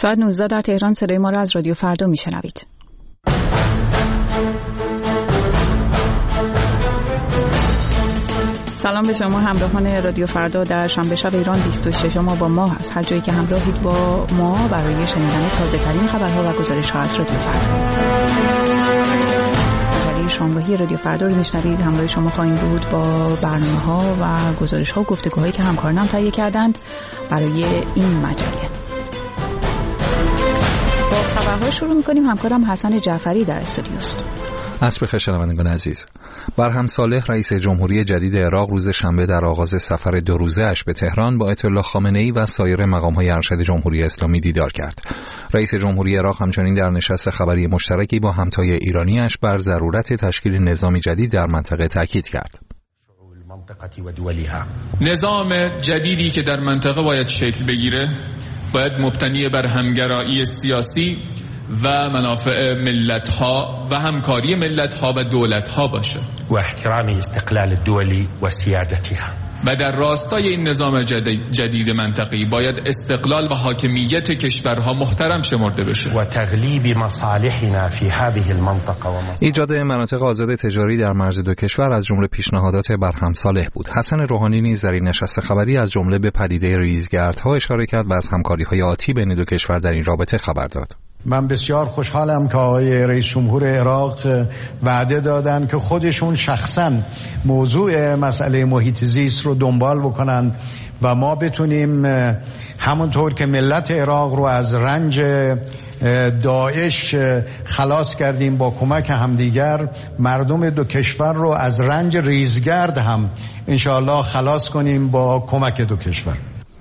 ساعت 19 در تهران صدای ما را از رادیو فردا میشنوید. سلام به شما همراهان رادیو فردا. در شنبه شب ایران 26 ما با ما هست. هر جایی که همراهید با ما برای شنیدن تازه ترین خبرها و گزارش ها از رادیو فردا. مجله شنبهی رادیو فردا رو میشنوید. همراه شما خواهیم بود با برنامه ها و گزارش ها و گفتگوهایی که همکارانم تهیه کردند برای این مجله. با خبرها شروع میکنیم. همکارم حسن جعفری در استودیوست. عصر بخیر شنوندگان عزیز. برهم صالح رئیس جمهوری جدید عراق روز شنبه در آغاز سفر 2 روزه اش به تهران با آیت الله خامنه‌ای و سایر مقام‌های ارشد جمهوری اسلامی دیدار کرد. رئیس جمهوری عراق همچنین در نشست خبری مشترکی با همتای ایرانی‌اش بر ضرورت تشکیل نظامی جدید در منطقه تاکید کرد. نظام جدیدی که در منطقه باید شکل بگیره باید مبتنی بر همگرایی سیاسی و منافع ملت‌ها و همکاری ملت‌ها و دولت‌ها باشه و احترام استقلال الدولی و سیادتها. و در راستای این نظام جدید منطقی باید استقلال و حاکمیت کشورها محترم شمرده بشه و تغلیب مصالحنا فی هذه المنطقه و ایجاد مناطق آزاد تجاری در مرز 2 کشور از جمله پیشنهادات برهم صالح بود. حسن روحانی نیز در این نشست خبری از جمله به پدیده ریزگردها اشاره کرد و از همکاری‌های آتی بین 2 کشور در این رابطه خبر داد. من بسیار خوشحالم که آقای رئیس جمهور عراق وعده دادن که خودشون شخصا موضوع مسئله محیط زیست رو دنبال بکنند و ما بتونیم همونطور که ملت عراق رو از رنج داعش خلاص کردیم با کمک همدیگر، مردم 2 کشور رو از رنج ریزگرد هم انشاءالله خلاص کنیم با کمک 2 کشور.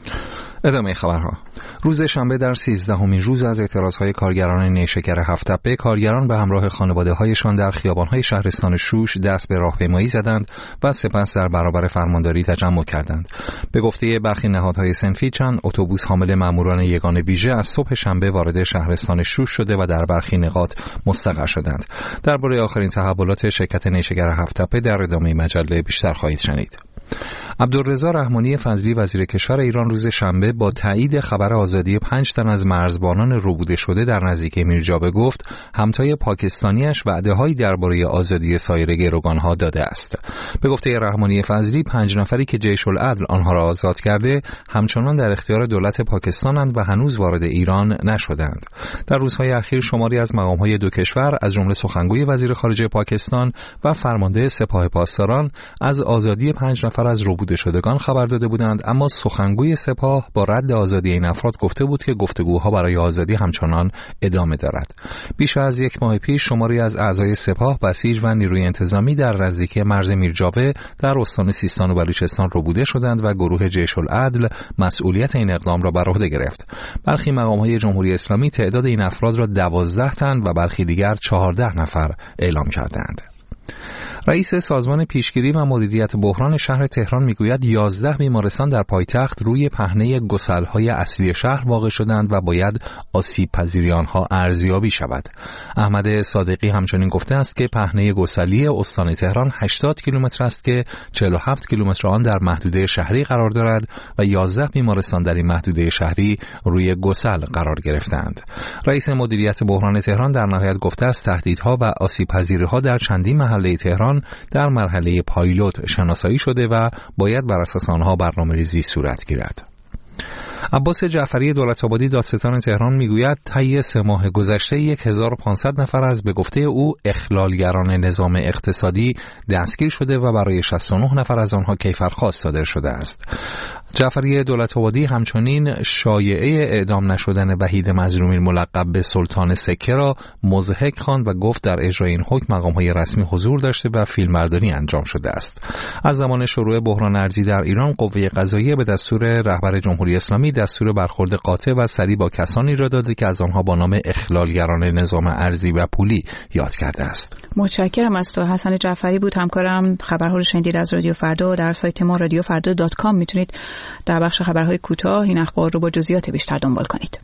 ادامه خبرها. روز شنبه در 13مین روز از اعتراضهای کارگران نیشکر هفت‌تپه، کارگران به همراه خانواده‌هایشان در خیابان‌های شهرستان شوش دست به راهپیمایی زدند و سپس در برابر فرمانداری تجمع کردند. به گفته برخی نهادهای صنفی، چند اتوبوس حامل ماموران یگان ویژه از صبح شنبه وارد شهرستان شوش شده و در برخی نقاط مستقر شدند. درباره آخرین تحولات شرکت نیشکر هفت‌تپه در ادامه مجله بیشتر خواهید شنید. عبدالرضا رحمانی فضلی وزیر کشور ایران روز شنبه با تایید خبر آزادی 5 تن از مرزبانان ربوده شده در نزدیکی میرجابه گفت همتای پاکستانیش وعده‌هایی درباره آزادی سایر گروگان‌ها داده است. به گفته رحمانی فضلی 5 نفری که جیش العدل آنها را آزاد کرده همچنان در اختیار دولت پاکستانند و هنوز وارد ایران نشدند. در روزهای اخیر شماری از مقام‌های 2 کشور از جمله سخنگوی وزیر خارجه پاکستان و فرمانده سپاه پاسداران از آزادی 5 نفر از ربوده شدگان خبر داده بودند، اما سخنگوی سپاه با رد آزادی این افراد گفته بود که گفتگوها برای آزادی همچنان ادامه دارد. بیش از 1 ماه پیش شماری از اعضای سپاه، بسیج و نیروی انتظامی در نزدیکی مرز میرجاوه در استان سیستان و بلوچستان ربوده شدند و گروه جیش العدل مسئولیت این اقدام را بر عهده گرفت. برخی مقام‌های جمهوری اسلامی تعداد این افراد را 12 تن و برخی دیگر 14 نفر اعلام کردند. رئیس سازمان پیشگیری و مدیریت بحران شهر تهران میگوید 11 بیمارستان در پایتخت روی پهنه گسل‌های اصلی شهر واقع شدند و باید آسیب پذیری آنها ارزیابی شود. احمد صادقی همچنین گفته است که پهنه گسلی استان تهران 80 کیلومتر است که 47 کیلومتر آن در محدوده شهری قرار دارد و 11 بیمارستان در این محدوده شهری روی گسل قرار گرفتند. رئیس مدیریت بحران تهران در نهایت گفته است تهدیدها و آسیب پذیری‌ها در چندین محله تهران در مرحله پایلوت شناسایی شده و باید بر اساس آنها برنامه‌ریزی صورت گیرد. عباس جعفری دولت‌آبادی دادستان تهران میگوید طی 3 ماه گذشته 1500 نفر از به گفته او اخلالگران نظام اقتصادی دستگیر شده و برای 69 نفر از آنها کیفرخواست صادر شده است. جعفری دولت‌آبادی همچنین شایعه اعدام نشدن وحید مظلومی ملقب به سلطان سکه را مضحک خواند و گفت در اجرای این حکم مقام‌های رسمی حضور داشته و فیلمبرداری انجام شده است. از زمان شروع بحران ارزی در ایران قوه قضاییه به دستور رهبر جمهوری اسلامی دستور برخورد قاطع و سریع با کسانی را داده که از آنها با نام اخلالگران نظام ارزی و پولی یاد کرده است. متشکرم از تو. حسن جعفری بود همکارم. خبرها رو شنیدید از رادیو فردا. در سایت ما radiofarda.com میتونید در بخش خبرهای کوتاه این اخبار رو با جزئیات بیشتر دنبال کنید.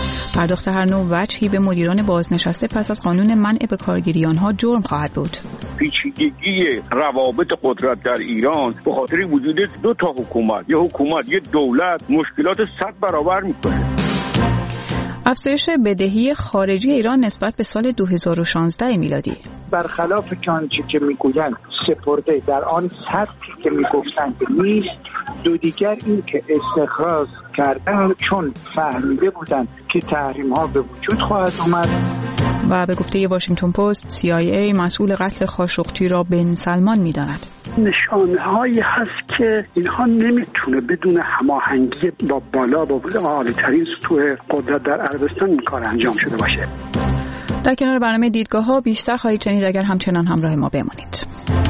پرداخت هر نوع وجهی به مدیران بازنشسته پس از قانون منع به کارگیری آنها جرم خواهد بود. پیچیدگی روابط قدرت در ایران به خاطر وجود دو تا حکومت، یه حکومت یه دولت مشکلات 100 برابر میکنه. افزایش بدهی خارجی ایران نسبت به سال 2016 میلادی برخلاف آنچه که میگویند سپرده در آن سطحی که میگفتند نیست. دو دیگر این که استخراج کردن چون فهمیده بودند که تحریم ها به وجود خواهد اومد. و به گفته واشنگتن پست CIA مسئول قتل خاشقچی را بن سلمان می‌داند. نشانه‌هایی هست که اینها نمیتونه بدون هماهنگی با بالا با عالی‌ترین سطوح قدرت در عربستان این کار انجام شده باشه. در کنار برنامه دیدگاه‌ها بیشتر خواهید شنید اگر همچنان همراه ما بمانید.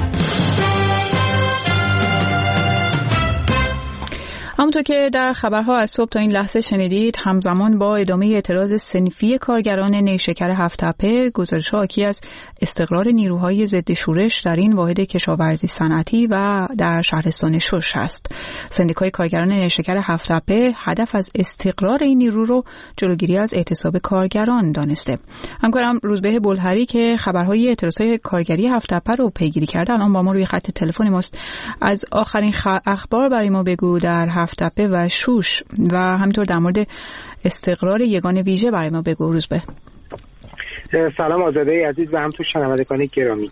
همونطور که در خبرها از صبح تا این لحظه شنیدید، همزمان با ادامه اعتراض صنفی کارگران نیشکر هفت‌تپه، گزارش‌ها حاکی از استقرار نیروهای ضد شورش در این واحد کشاورزی صنعتی و در شهرستان شوش است. سندیکای کارگران نیشکر هفت‌تپه هدف از استقرار این نیرو رو جلوگیری از اعتصاب کارگران دانسته. همکارم روزبه بلهری که خبرهای اعتراضهای کارگری هفت‌تپه رو پیگیری کرده الان با ما روی خط تلفن ماست. از آخرین اخبار برای ما بگو در هفت‌تپه و شوش و همینطور در مورد استقرار یگان ویژه برای ما بگو روزبه. سلام آزاده عزیز و همینطور شنوندگان گرامی.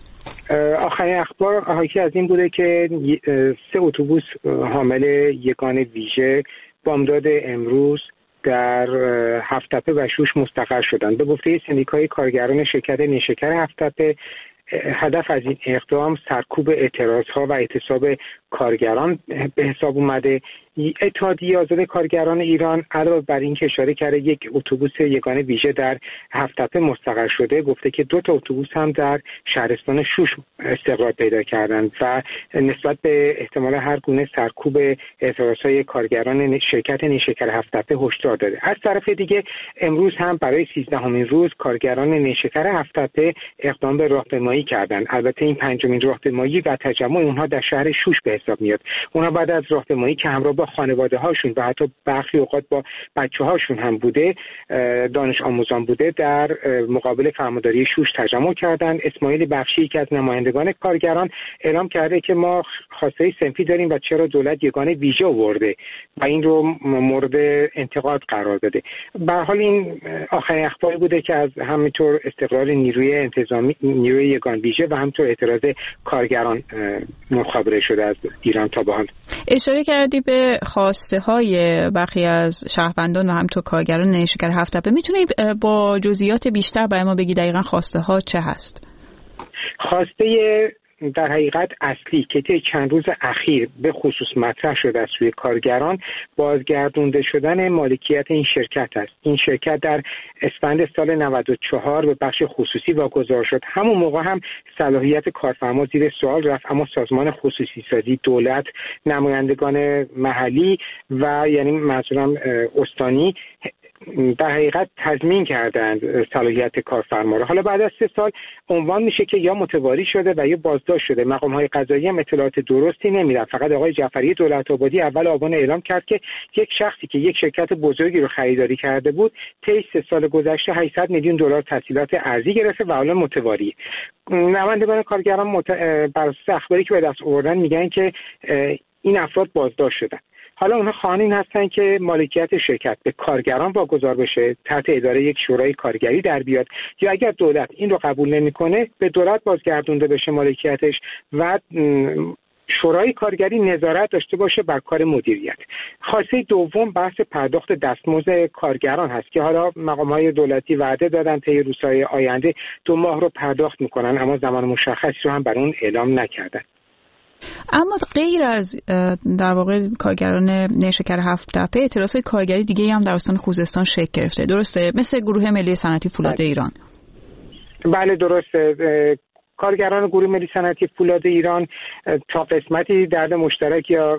آخرین اخبار حاکی از این بوده که 3 اتوبوس حامل یگان ویژه بامداد امروز در هفت‌تپه و شوش مستقر شدند. به گفته سندیکای کارگران شرکت نیشکر هفت‌تپه، هدف از این اقدام سرکوب اعتراضها و اعتصاب کارگران به حساب اومده. اتحادیه آزاد کارگران ایران علاوه بر این که اشاره کرده یک اتوبوس یگانه ویژه در هفت‌تپه مستقر شده، گفته که 2 تا اتوبوس هم در شهرستان شوش استقرار پیدا کردند و نسبت به احتمال هر گونه سرکوب اعتراضهای کارگران شرکت نیشکر هفت‌تپه هشدار داده. از طرف دیگه امروز هم برای 13مین روز کارگران نیشکر هفت‌تپه اقدام به راهپیمایی کردند. البته این 5مین راهپیمایی و تجمع اونها در شهر شوش به حساب میاد. اونها بعد از راهپیمایی که همراه با خانواده هاشون و حتی برخی اوقات با بچه هاشون هم بوده، دانش آموزان بوده، در مقابل فرمانداری شوش تجمع کردند. اسماعیل بخشی که از نمایندگان کارگران اعلام کرده که ما خواسته صنفی داریم و چرا دولت یگانه ویژه آورده و این رو مورد انتقاد قرار داده. به هر حال این آخرین اخباری بوده که از همینطور استقرار نیروی انتظامی، نیروی یگان ویژه و همینطور اعتراض کارگران مخابره شده از ایران تا به حال. اشاره کردی به خواسته های برخی از شهروندان و همینطور کارگران نیشکر هفت‌تپه. میتونی با جزئیات بیشتر برای ما بگی دقیقاً خواسته ها چه هست؟ خواسته در حقیقت اصلی که طی چند روز اخیر به خصوص مطرح شده از سوی کارگران، بازگردونده شدن مالکیت این شرکت است. این شرکت در اسفند سال 94 به بخش خصوصی واگذار شد. همون موقع هم صلاحیت کارفرما زیر سوال رفت، اما سازمان خصوصی سازی، دولت، نمایندگان محلی و یعنی منظورم استانی در حقیقت تضمین کردند صلاحیت کارفرما را. حالا بعد از 3 سال عنوان میشه که یا متواری شده و یا بازداشت شده. مقام‌های قضایی هم اطلاعات درستی نمیدن. فقط آقای جعفری دولت‌آبادی اول آبان اعلام کرد که یک شخصی که یک شرکت بزرگی رو خریداری کرده بود، طی 3 سال گذشته 800 میلیون دلار تسهیلات ارزی گرفته و حالا متواری. نمایندگان کارگران بر اساس اخباری که به دست آوردن میگن که این افراد بازداشت شدن. حالا اونها خواهان هستن که مالکیت شرکت به کارگران واگذار بشه، تحت اداره یک شورای کارگری در بیاد، یا اگر دولت این رو قبول نمیکنه به دولت بازگردونده بشه مالکیتش و شورای کارگری نظارت داشته باشه بر کار مدیریت. خواسته دوم بحث پرداخت دستمزد کارگران هست که حالا مقام‌های دولتی وعده دادن طی روزهای آینده 2 ماه رو پرداخت میکنن، اما زمان مشخصی رو هم بر اون اعلام نکردن. اما غیر از در واقع کارگران نیشکر هفت‌تپه، اعتراضهای کارگری دیگه هم در استان خوزستان شکل گرفته، درسته؟ مثل گروه ملی صنعتی فولاد ایران. بله درسته. کارگران گروه ملی صنعتی فولاد ایران تا قسمتی درد مشترک یا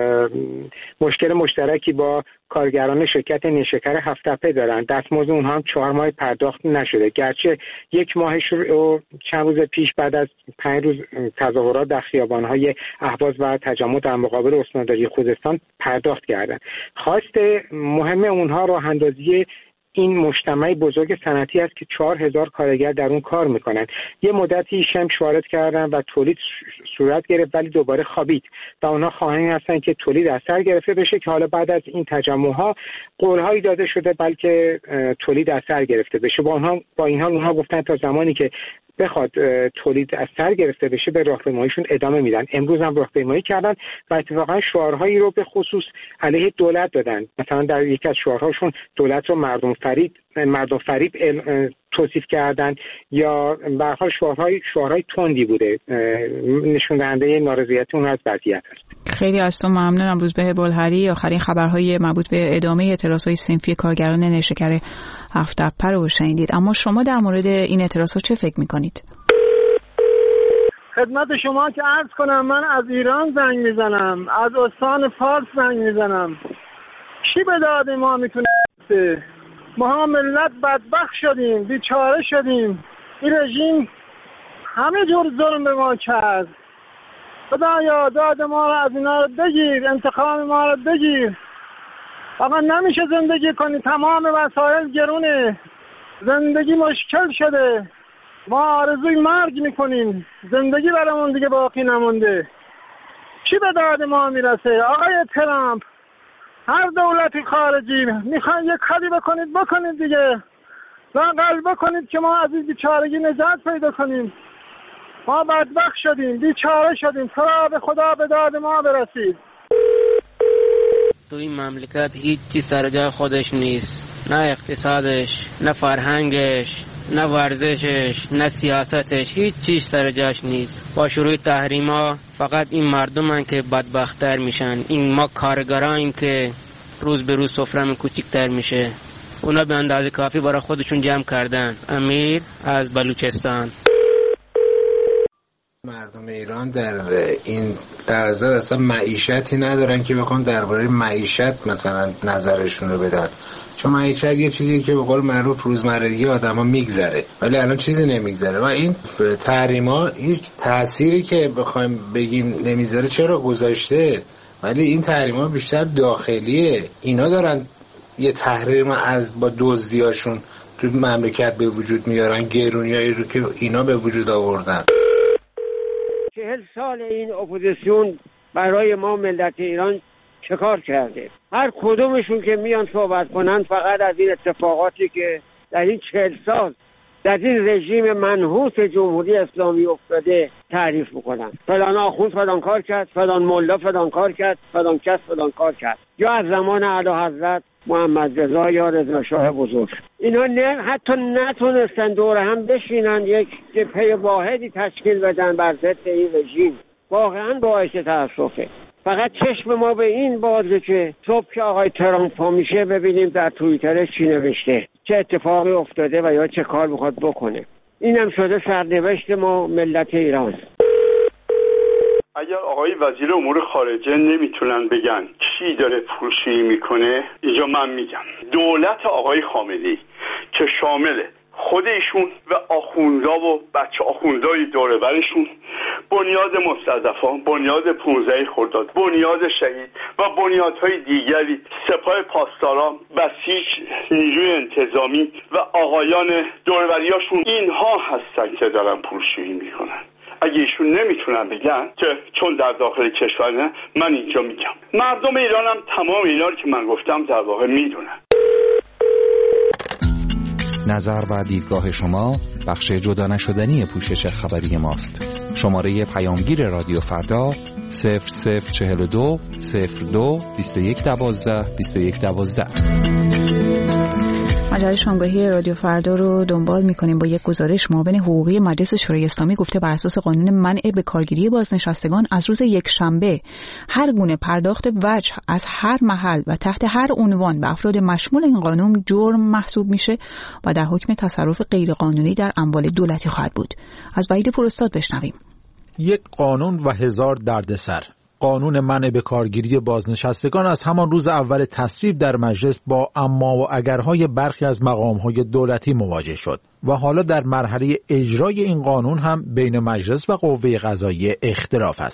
مشکل مشترکی با کارگران شرکت نیشکر هفت‌تپه دارن. دستمزد اونها هم 4 ماه پرداخت نشده، گرچه 1 ماهش رو چند روز پیش بعد از 5 روز تظاهرات در خیابان‌های اهواز و تجمع در مقابل استانداری خوزستان پرداخت کردن. خواست مهم اونها راه اندازی این مجتمع بزرگ صنعتی است که 4000 کارگر در اون کار میکنن. یه مدتی شمس وارد کردن و تولید صورت گرفت ولی دوباره خوابید و اونها خواهان هستن که تولید از سر گرفته بشه که حالا بعد از این تجمع‌ها قول‌هایی داده شده بلکه تولید از سر گرفته بشه. با این حال اونها گفتن تا زمانی که بخواد تولید از سر گرفته بشه به راهپیماییشون ادامه میدن. امروز هم راهپیمایی کردن و اتفاقا شعارهایی رو به خصوص علیه دولت دادن. مثلا در یکی از شعارهاشون دولت رو مردم فریب توصیف کردن یا به هر حال شعارهای تندی بوده، نشون دهنده نارضایتی اون از وضعیت است. خیلی از تو ممنونم. روزبه بلحری. آخرین خبرهای مربوط به ادامه اعتراضهای صنفی کارگران نیشکر هفت تپه رو شنیدید، اما شما در مورد این اعتراضها چه فکر میکنید؟ خدمت شما که عرض کنم من از ایران زنگ میزنم، از استان فارس زنگ میزنم. چی به داد ما میتونه؟ ما ملت بدبخت شدیم، بیچاره شدیم. این رژیم همه جور ظلم به ما کرد. خدایا داد ما رو از اینا رو بگیر، انتقام ما رو بگیر. آقا نمیشه زندگی کنی، تمام وسایل گرونه، زندگی مشکل شده، ما آرزوی مرگ میکنیم، زندگی برامون دیگه باقی نمونده. چی به داد ما میرسه؟ آقای ترامپ، هر دولتی خارجی میخوان یک کاری بکنید دیگه، لااقل بکنید که ما از این بیچارگی نجات پیدا کنیم. ما بدبخت شدیم، بیچاره شدیم، خدا به داد ما برسید. تو این مملکت هیچ چیز سر جای خودش نیست، نه اقتصادش، نه فرهنگش، نه ورزشش، نه سیاستش، هیچ چیز سر جاش نیست. با شروع تحریما فقط این مردمن که بدبخت‌تر میشن، این ما کارگراییم که روز به روز سفرمون کوچیک‌تر میشه. اونا به اندازه کافی برای خودشون جمع کردن. امیر از بلوچستان. مردم ایران در این لحظه اصلا معیشتی ندارن که بخوان درباره معیشت مثلا نظرشون رو بدن، چون معیشت یه چیزی که به قول معروف روزمرگی آدما میگذره، ولی الان چیزی نمیگذره و این تحریما هیچ تأثیری که بخوایم بگیم نمیذاره چرا گذاشته، ولی این تحریما بیشتر داخلیه. اینا دارن یه تحریم از با دزدیاشون تو مملکت به وجود میارن، گرونیایی رو که اینا به وجود آوردن. 40 سال این اپوزیسیون برای ما ملت ایران چه کار کرده؟ هر کدومشون که میان صحبت کنن فقط از این اتفاقاتی که در این 40 سال در این رژیم منحوس جمهوری اسلامی افتاده تعریف میکنن. فلان آخوند فلان کار کرد، فلان ملا فلان کار کرد، فلان کس فلان کار کرد، یا از زمان اعلیحضرت محمد رضا یا رضا شاه بزرگ. اینا نه حتی نتونستن دور هم بشینن یک جبهه واحدی تشکیل بدن بر ضد این رژیم. واقعا باعث تأسفه. فقط چشم ما به این بازه که صبح که آقای ترامپ پا میشه ببینیم در توییترش چی نوشته، چه اتفاقی افتاده و یا چه کار میخواد بکنه. اینم شده سرنوشت ما ملت ایران. اگر آقای وزیر امور خارجه نمیتونن بگن کی داره پولشویی میکنه، اینجا من میگم دولت آقای خامنه‌ای که شامل خودشون و آخوندا و بچه آخوندای دوره برشون، بنیاد مستضعفان، بنیاد 15 خرداد، بنیاد شهید و بنیادهای دیگری، سپاه پاسداران، بسیج، نیروی انتظامی و آقایان دوربریاشون، اینها هستن که دارن پولشویی میکنن. اگه ایشون نمیتونن بگن که چون در داخل کشورن، من اینجا میگم مردم ایرانم تمام اینا رو که من گفتم در واقع میدونن. نظر و دیدگاه شما بخش جدا نشدنی پوشش خبری ماست. شماره پیامگیر رادیو فردا 0042 02 21 12 21 12. مجله شامگاهی رادیو فردا رو دنبال می‌کنیم با یک گزارش. معاون حقوقی مجلس شورای اسلامی گفته بر اساس قانون منع به کارگیری بازنشستگان از روز یکشنبه هر گونه پرداخت وجه از هر محل و تحت هر عنوان به افراد مشمول این قانون جرم محسوب میشه و در حکم تصرف غیرقانونی در اموال دولتی خواهد بود. از وحید پوراستاد بشنویم. یک قانون و هزار دردسر. قانون منع به کارگیری بازنشستگان از همان روز اول تصویب در مجلس با اما و اگرهای برخی از مقامهای دولتی مواجه شد و حالا در مرحله اجرای این قانون هم بین مجلس و قوه قضاییه اختلاف است.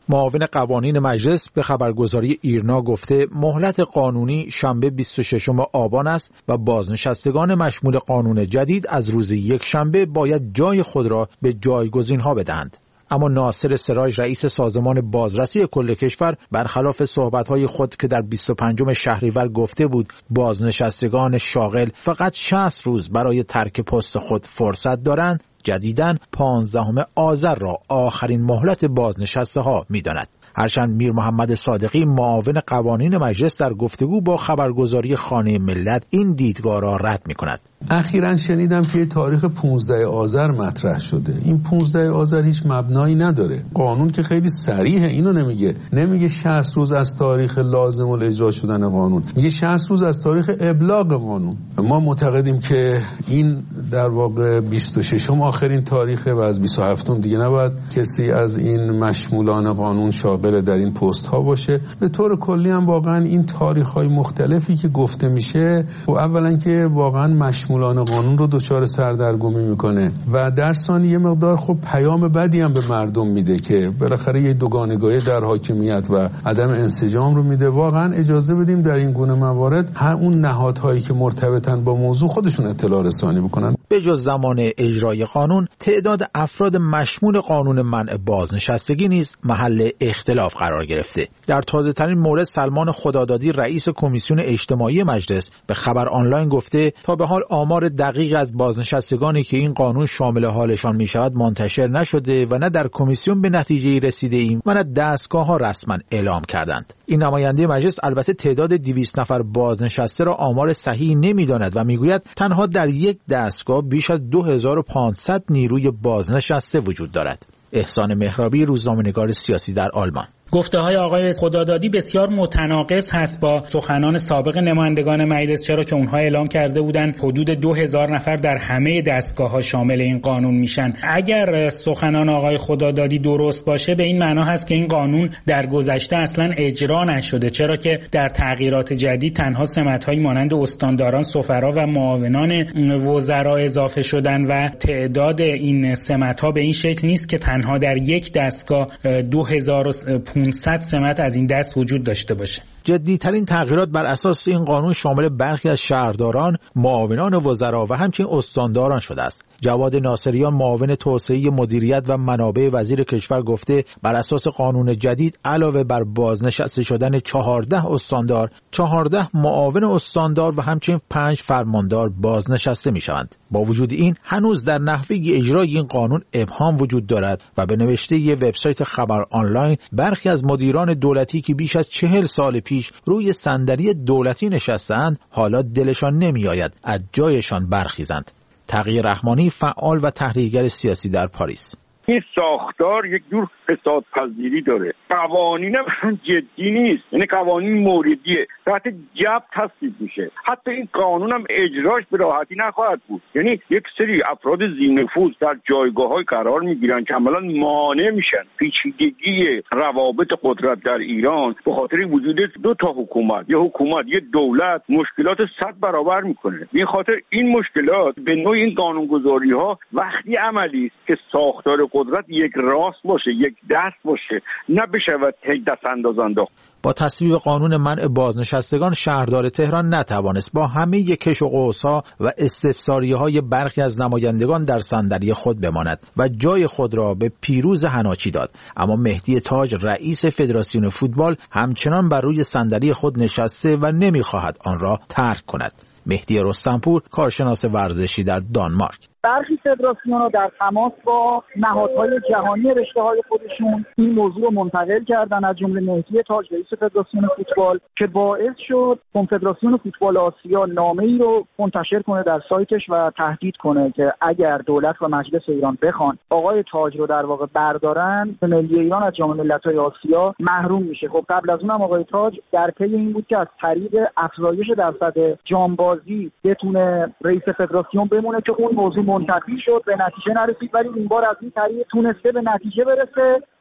معاون قوانین مجلس به خبرگزاری ایرنا گفته مهلت قانونی شنبه 26 آبان است و بازنشستگان مشمول قانون جدید از روز یک شنبه باید جای خود را به جایگزین‌ها بدهند. اما ناصر سراج رئیس سازمان بازرسی کل کشور برخلاف صحبت‌های خود که در 25 شهریور گفته بود بازنشستگان شاغل فقط 60 روز برای ترک پست خود فرصت دارند، جدیداً 15 آذر را آخرین مهلت بازنشسته ها می‌داند. هرچند میر محمد صادقی معاون قوانین مجلس در گفتگو با خبرگزاری خانه ملت این دیدگاه را رد می‌کند. اخیراً شنیدم که تاریخ 15 آذر مطرح شده. این 15 آذر هیچ مبنایی نداره. قانون که خیلی صریحه، اینو نمیگه 60 روز از تاریخ لازم الاجرا شدن قانون، میگه 60 روز از تاریخ ابلاغ قانون. ما معتقدیم که این در واقع 26 آخرین تاریخه و از 27 دیگه نباید کسی از این مشمولان قانون شاغل در این پست ها باشه. به طور کلی هم واقعا این تاریخ های مختلفی که گفته میشه و اولا که واقعا مشمولان قانون رو دچار سردرگمی میکنه و در ثانی یه مقدار خب پیام بدی هم به مردم میده که بالاخره یه دوگانگی در حاکمیت و عدم انسجام رو میده. واقعا اجازه بدیم در این گونه موارد اون نهادهایی که مرتبطن با موضوع خودشون اطلاع رسانی بکنن. به جز زمان اجرای قانون، تعداد افراد مشمول قانون منع بازنشستگی نیز محل اختلاف قرار گرفته. در تازه‌ترین مورد سلمان خدادادی رئیس کمیسیون اجتماعی مجلس به خبر آنلاین گفته تا به حال آمار دقیق از بازنشستگانی که این قانون شامل حالشان می شود منتشر نشده و نه در کمیسیون به نتیجه رسیده ایم و نه دستگاه‌ها رسما اعلام کردند. این نماینده مجلس البته تعداد 200 نفر بازنشسته را آمار صحیح نمی‌داند و میگوید تنها در یک دستگاه بیش از 2500 نیروی بازنشسته وجود دارد. احسان مهرابی، روزنامه‌نگار سیاسی در آلمان. گفته‌های آقای خدادادی بسیار متناقض هست با سخنان سابق نمایندگان مجلس، چرا که اونها اعلام کرده بودند حدود 2000 نفر در همه دستگاه‌ها شامل این قانون میشن. اگر سخنان آقای خدادادی درست باشه به این معنا هست که این قانون در گذشته اصلا اجرا نشده، چرا که در تغییرات جدید تنها سمت‌هایی مانند استانداران، سفرا و معاونان وزرا اضافه شدن و تعداد این سمت‌ها به این شکل نیست که تنها در یک دستگاه 2500 سمت از این دست وجود داشته باشه. جدی‌ترین تغییرات بر اساس این قانون شامل برخی از شهرداران، معاونان وزرا و همچنین استانداران شده است. جواد ناصریان معاون توسعه مدیریت و منابع وزیر کشور گفته بر اساس قانون جدید علاوه بر بازنشسته شدن 14 استاندار، 14 معاون استاندار و همچنین 5 فرماندار بازنشسته می‌شوند. با وجود این هنوز در نحوه اجرای این قانون ابهام وجود دارد و به نوشته ی وبسایت خبر آنلاین برخی از مدیران دولتی که بیش از 40 سال پیش روی صندلی دولتی نشستند حالا دلشان نمی‌آید از جایشان برخیزند. تقی رحمانی، فعال و تحلیلگر سیاسی در پاریس: این ساختار یک جور فساد پذیری داره. قوانین هم جدی نیست، یعنی قوانین موردیه، تحت جبر تصویب میشه. حتی این قانون هم اجراش به راحتی نخواهد بود. یعنی یک سری افراد ذی‌نفوذ در جایگاه‌های قرار میگیرن که عملاً مانع میشن. پیچیدگی روابط قدرت در ایران به خاطر وجود دو تا حکومت، یه دولت مشکلات 100 برابر میکنه. به خاطر این مشکلات به نوعی این قانونگذاری‌ها وقتی عملی است که ساختار قدرت یک راست باشه، یک دست باشه، نه بشود تک دست انداز انداخت. با تصویب قانون منع بازنشستگان شهردار تهران نتوانست با همه کش و قوس‌ها و استفساریه‌های برخی از نمایندگان در صندلی خود بماند و جای خود را به پیروز حناچی داد. اما مهدی تاج رئیس فدراسیون فوتبال همچنان بر روی صندلی خود نشسته و نمی‌خواهد آن را ترک کند. مهدی رستمپور، کارشناس ورزشی در دانمارک: برخی فدراسیون‌ها در تماس با نهادهای جهانی رشته‌های خودشون این موضوع رو منتقل کردن، از جمله مهدی تاج رئیس فدراسیون فوتبال، که باعث شد کنفدراسیون فوتبال آسیا نامه‌ای رو منتشر کنه در سایتش و تهدید کنه که اگر دولت و مجلس ایران بخوان آقای تاج رو در واقع بردارن، ملی ایران از جام ملت‌های آسیا محروم میشه. خب قبل از اونم آقای تاج در پی این بود که از طریق افزایش درصد جامبازی بتونه رئیس فدراسیون بمونه که اون موضوع منتفی شد، به نتیجه نرسید، ولی این بار از این طریق تونسته به نتیجه برسه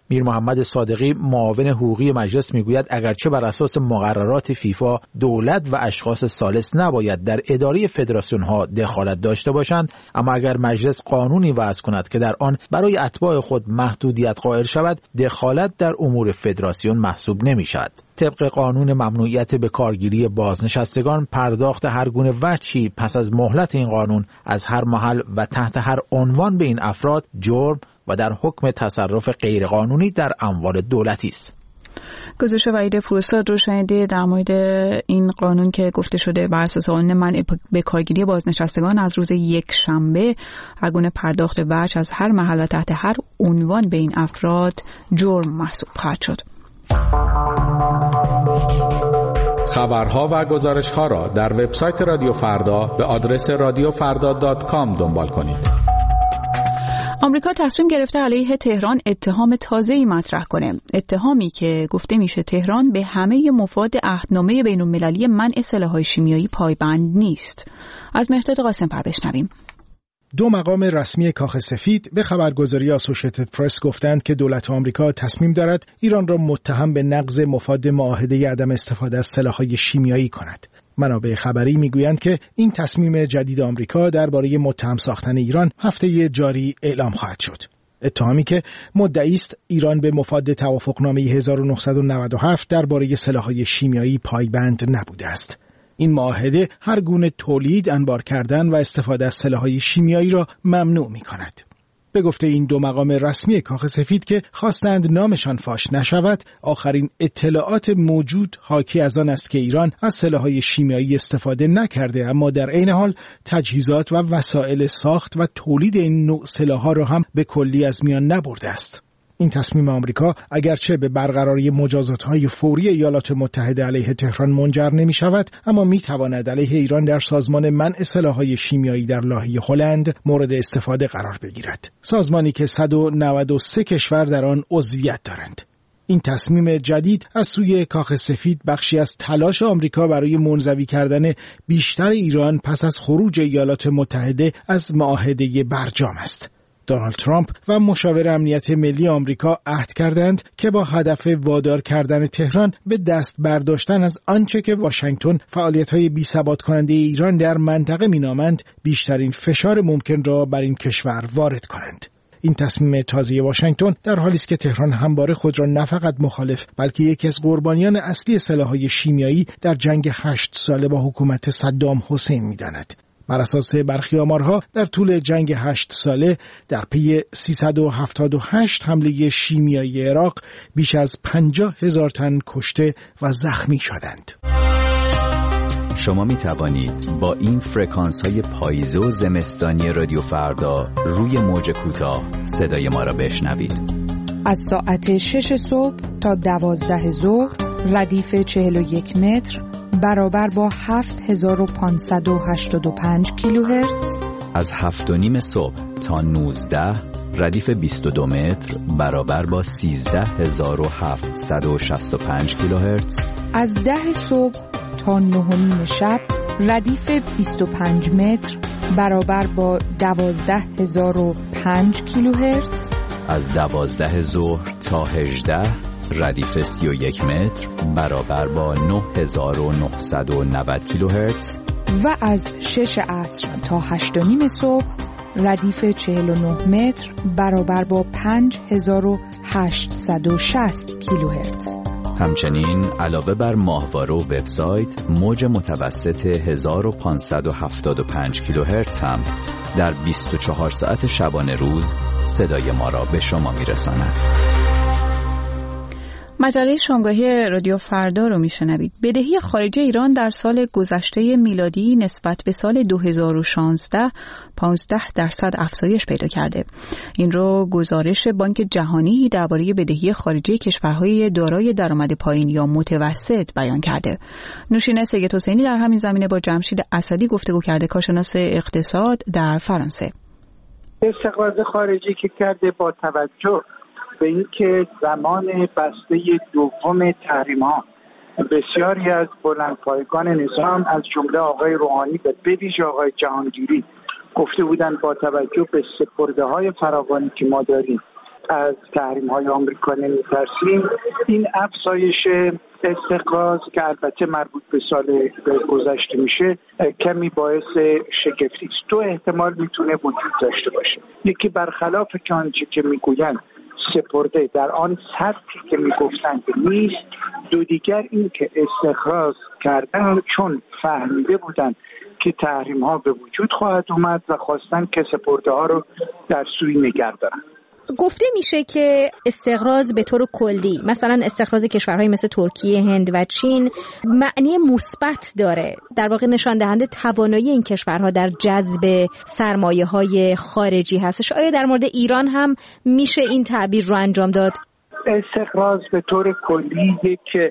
میر محمد صادقی معاون حقوقی مجلس میگوید اگرچه بر اساس مقررات فیفا دولت و اشخاص ثالث نباید در اداره فدراسیون ها دخالت داشته باشند، اما اگر مجلس قانونی وضع کند که در آن برای اتباع خود محدودیت قائل شود، دخالت در امور فدراسیون محسوب نمی‌شود. طبق قانون ممنوعیت به کارگیری بازنشستگان، پرداخت هر گونه وجهی پس از مهلت این قانون از هر محل و تحت هر عنوان به این افراد جرم و در حکم تصرف غیرقانونی در اموال دولتی است. گزارش وحید فرستاد رو شنیدید در مورد این قانون که گفته شده بر اساس قانون منع به کارگیری بازنشستگان از روز یک شنبه هر گونه پرداخت وجه از هر محل و تحت هر عنوان به این افراد جرم محسوب خواهد شد. خبرها و گزارش‌ها را در وبسایت رادیو فردا به آدرس radiofarda.com دنبال کنید. آمریکا تصمیم گرفته علیه تهران اتهام تازه‌ای مطرح کنه. اتهامی که گفته میشه تهران به همه مفاد عهدنامه بین‌المللی منع سلاح‌های شیمیایی پایبند نیست. از مهرداد قاسم‌فر بشنویم. دو مقام رسمی کاخ سفید به خبرگزاری آسوشیتد پرس گفتند که دولت آمریکا تصمیم دارد ایران را متهم به نقض مفاد معاهده عدم استفاده از سلاح‌های شیمیایی کند. منابع خبری میگویند که این تصمیم جدید آمریکا درباره متهم ساختن ایران هفته جاری اعلام خواهد شد. اتهامی که مدعی است ایران به مفاد توافقنامه 1997 درباره سلاح‌های شیمیایی پایبند نبوده است. این معاهده هر گونه تولید، انبار کردن و استفاده از سلاح‌های شیمیایی را ممنوع می‌کند. به گفته این دو مقام رسمی کاخ سفید که خواستند نامشان فاش نشود، آخرین اطلاعات موجود حاکی از آن است که ایران از سلاح‌های شیمیایی استفاده نکرده، اما در عین حال تجهیزات و وسایل ساخت و تولید این نوع سلاح‌ها را هم به کلی از میان نبرده است. این تصمیم آمریکا اگرچه به برقراری مجازات‌های فوری ایالات متحده علیه تهران منجر نمی‌شود، اما می‌تواند علیه ایران در سازمان منع سلاح‌های شیمیایی در لاهه هلند مورد استفاده قرار بگیرد. سازمانی که 193 کشور در آن عضویت دارند. این تصمیم جدید از سوی کاخ سفید بخشی از تلاش آمریکا برای منزوی کردن بیشتر ایران پس از خروج ایالات متحده از معاهده برجام است. دونالد ترامپ و مشاور امنیت ملی آمریکا عهد کردند که با هدف وادار کردن تهران به دست برداشتن از آنچه که واشنگتن فعالیت‌های بی‌ثبات کننده ایران در منطقه مینامند، بیشترین فشار ممکن را بر این کشور وارد کنند. این تصمیم تازه واشنگتن در حالی است که تهران همواره خود را نه فقط مخالف بلکه یکی از قربانیان اصلی سلاح‌های شیمیایی در جنگ 8 ساله با حکومت صدام حسین می‌داند. بر اساس برخی آمارها در طول جنگ 8 ساله در پی 378 حمله شیمیایی عراق بیش از 50,000 تن کشته و زخمی شدند. شما می توانید با این فرکانس های پاییزه و زمستانی رادیو فردا روی موج کوتاه صدای ما را بشنوید. از ساعت 6 صبح تا 12 ظهر ردیف 41 متر برابر با 7585 کیلوهرتز. از 7:30 صبح تا 19 ردیف 22 متر برابر با 13765 کیلوهرتز. از 10 صبح تا 9:30 شب ردیف 25 متر برابر با 12005 کیلوهرتز. از 12 ظهر تا 18 ردیف 31 متر برابر با 9990 کیلوهرتز. و از 6 عصر تا 8:30 صبح ردیف 49 متر برابر با 5860 کیلوهرتز. همچنین علاوه بر ماهواره و وبسایت، موج متوسط 1575 کیلوهرتز هم در 24 ساعت شبانه روز صدای ما را به شما میرساند. مجله شامگاهی رادیو فردا رو میشنوید. بدهی خارجه ایران در سال گذشته میلادی نسبت به سال 2016 15% افزایش پیدا کرده. این رو گزارش بانک جهانی درباره بدهی خارجه کشورهای دارای درآمد پایین یا متوسط بیان کرده. نوشین سید حسینی در همین زمینه با جمشید اسدی گفتگو کرده، کارشناس اقتصاد در فرانسه. استقبال خارجی که کرده با توجه به اینکه زمان بسته دوم تحریم‌ها بسیاری از بلندپایگان نظام از جمله آقای روحانی و به ویژه آقای جهانگیری گفته بودند با توجه به سپرده‌های فراوانی که ما داریم از تحریم‌های آمریکا نمی‌ترسیم، این افزایش استقراض که البته مربوط به سال گذشته میشه کمی باعث شگفتی است. 2 احتمال میتونه وجود داشته باشه. یکی برخلاف آنچه که میگویند سپرده در آن سطحی که میگفتند نیست، 2 دیگر این که استخراج کردن چون فهمیده بودند که تحریم ها به وجود خواهد اومد و خواستن که سپرده ها رو در سوی نگه دارن. گفته میشه که استقراض به طور کلی، مثلا استقراض کشورهای مثل ترکیه، هند و چین، معنی مثبت داره، در واقع نشان دهنده توانایی این کشورها در جذب سرمایه‌های خارجی هستش. آیا در مورد ایران هم میشه این تعبیر رو انجام داد؟ استقراض به طور کلی یک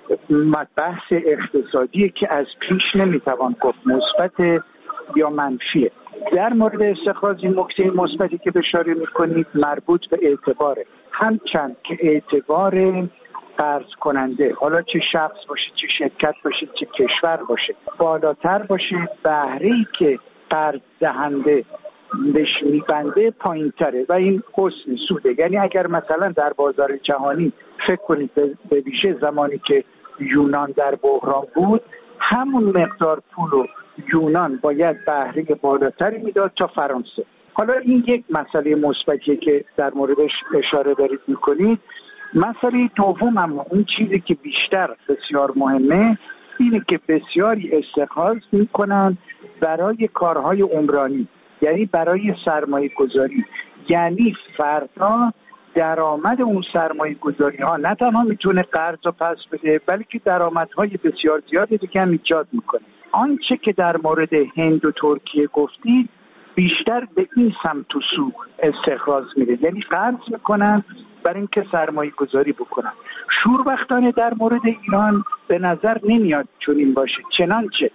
بحث اقتصادیه که از پیش نمیتوان گفت مثبت یا منفیه. در مورد استخراج این نکته مثبتی که اشاره میکنید مربوط به اعتباره، همچند که اعتبار قرض کننده، حالا چه شخص باشه، چه شرکت باشه، چه کشور باشه، بالاتر باشه، بهره‌ای که قرض دهنده بهش میبنده پایین تره و این حسن سوده. یعنی اگر مثلا در بازار جهانی فکر کنید به ویژه زمانی که یونان در بحران بود، همون مقدار پول رو یونان باید بهره بالاتری میداد تا فرانسه. حالا این یک مسئله مثبتیه که در موردش اشاره دارید میکنید. مسئله دوم، اما اون چیزی که بیشتر بسیار مهمه، اینه که بسیاری استخراج میکنن برای کارهای عمرانی، یعنی برای سرمایه گذاری. یعنی فردا درآمد اون سرمایه گذاری ها نه تنها میتونه قرض رو پس بده، بلکه درآمدهای بسیار زیادی دیگه هم ایجاد میکنه. آنچه که در مورد هند و ترکیه گفتید بیشتر به این سمت و سو استخراج میره، یعنی قرض میکنن برای اینکه سرمایه گذاری بکنن. شوربختانه در مورد ایران به نظر نمیاد چنین باشه، چنانچه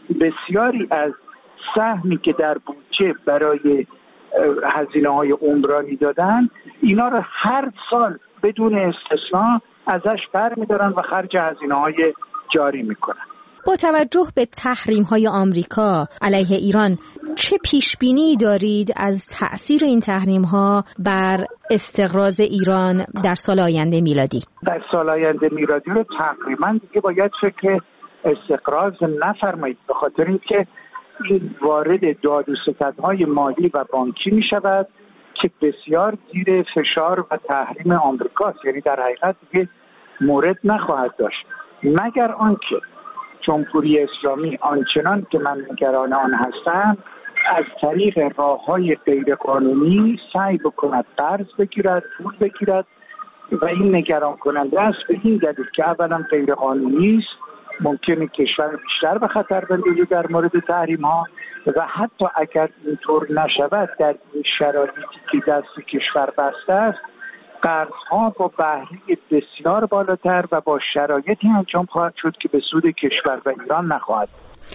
بسیاری از سهمی که در بودجه برای هزینه‌های عمرانی دادن، اینا رو هر سال بدون استثنا ازش برمی‌دارن و خرج هزینه‌های جاری میکنن. با توجه به تحریم‌های آمریکا علیه ایران، چه پیشبینی دارید از تأثیر این تحریم‌ها بر استقراض ایران در سال آینده میلادی؟ در سال آینده میلادی رو تقریباً دیگه باید فکر استقراض نفرمایید، به خاطر اینکه این وارد داد و ستدهای مالی و بانکی می شود که بسیار زیر فشار و تحریم آمریکاست. یعنی در حقیقت دیگه مورد نخواهد داشت، مگر آنکه جمهوری اسلامی آنچنان که من نگران آن هستم از طریق راه‌های غیرقانونی سعی بکند قرض بگیرد، پول بگیرد و این نگران کننده است به این دلیل که اولا غیرقانونی است، ممکنه کشور بیشتر به خطر بندازه در مورد تحریم ها و حتی اگر اینطور نشود در این شرایطی که دست کشور بسته است، قرض ها با بهره بسیار بالاتر و با شرایطی انجام خواهد شد که به سود کشور و ایران نخواهد.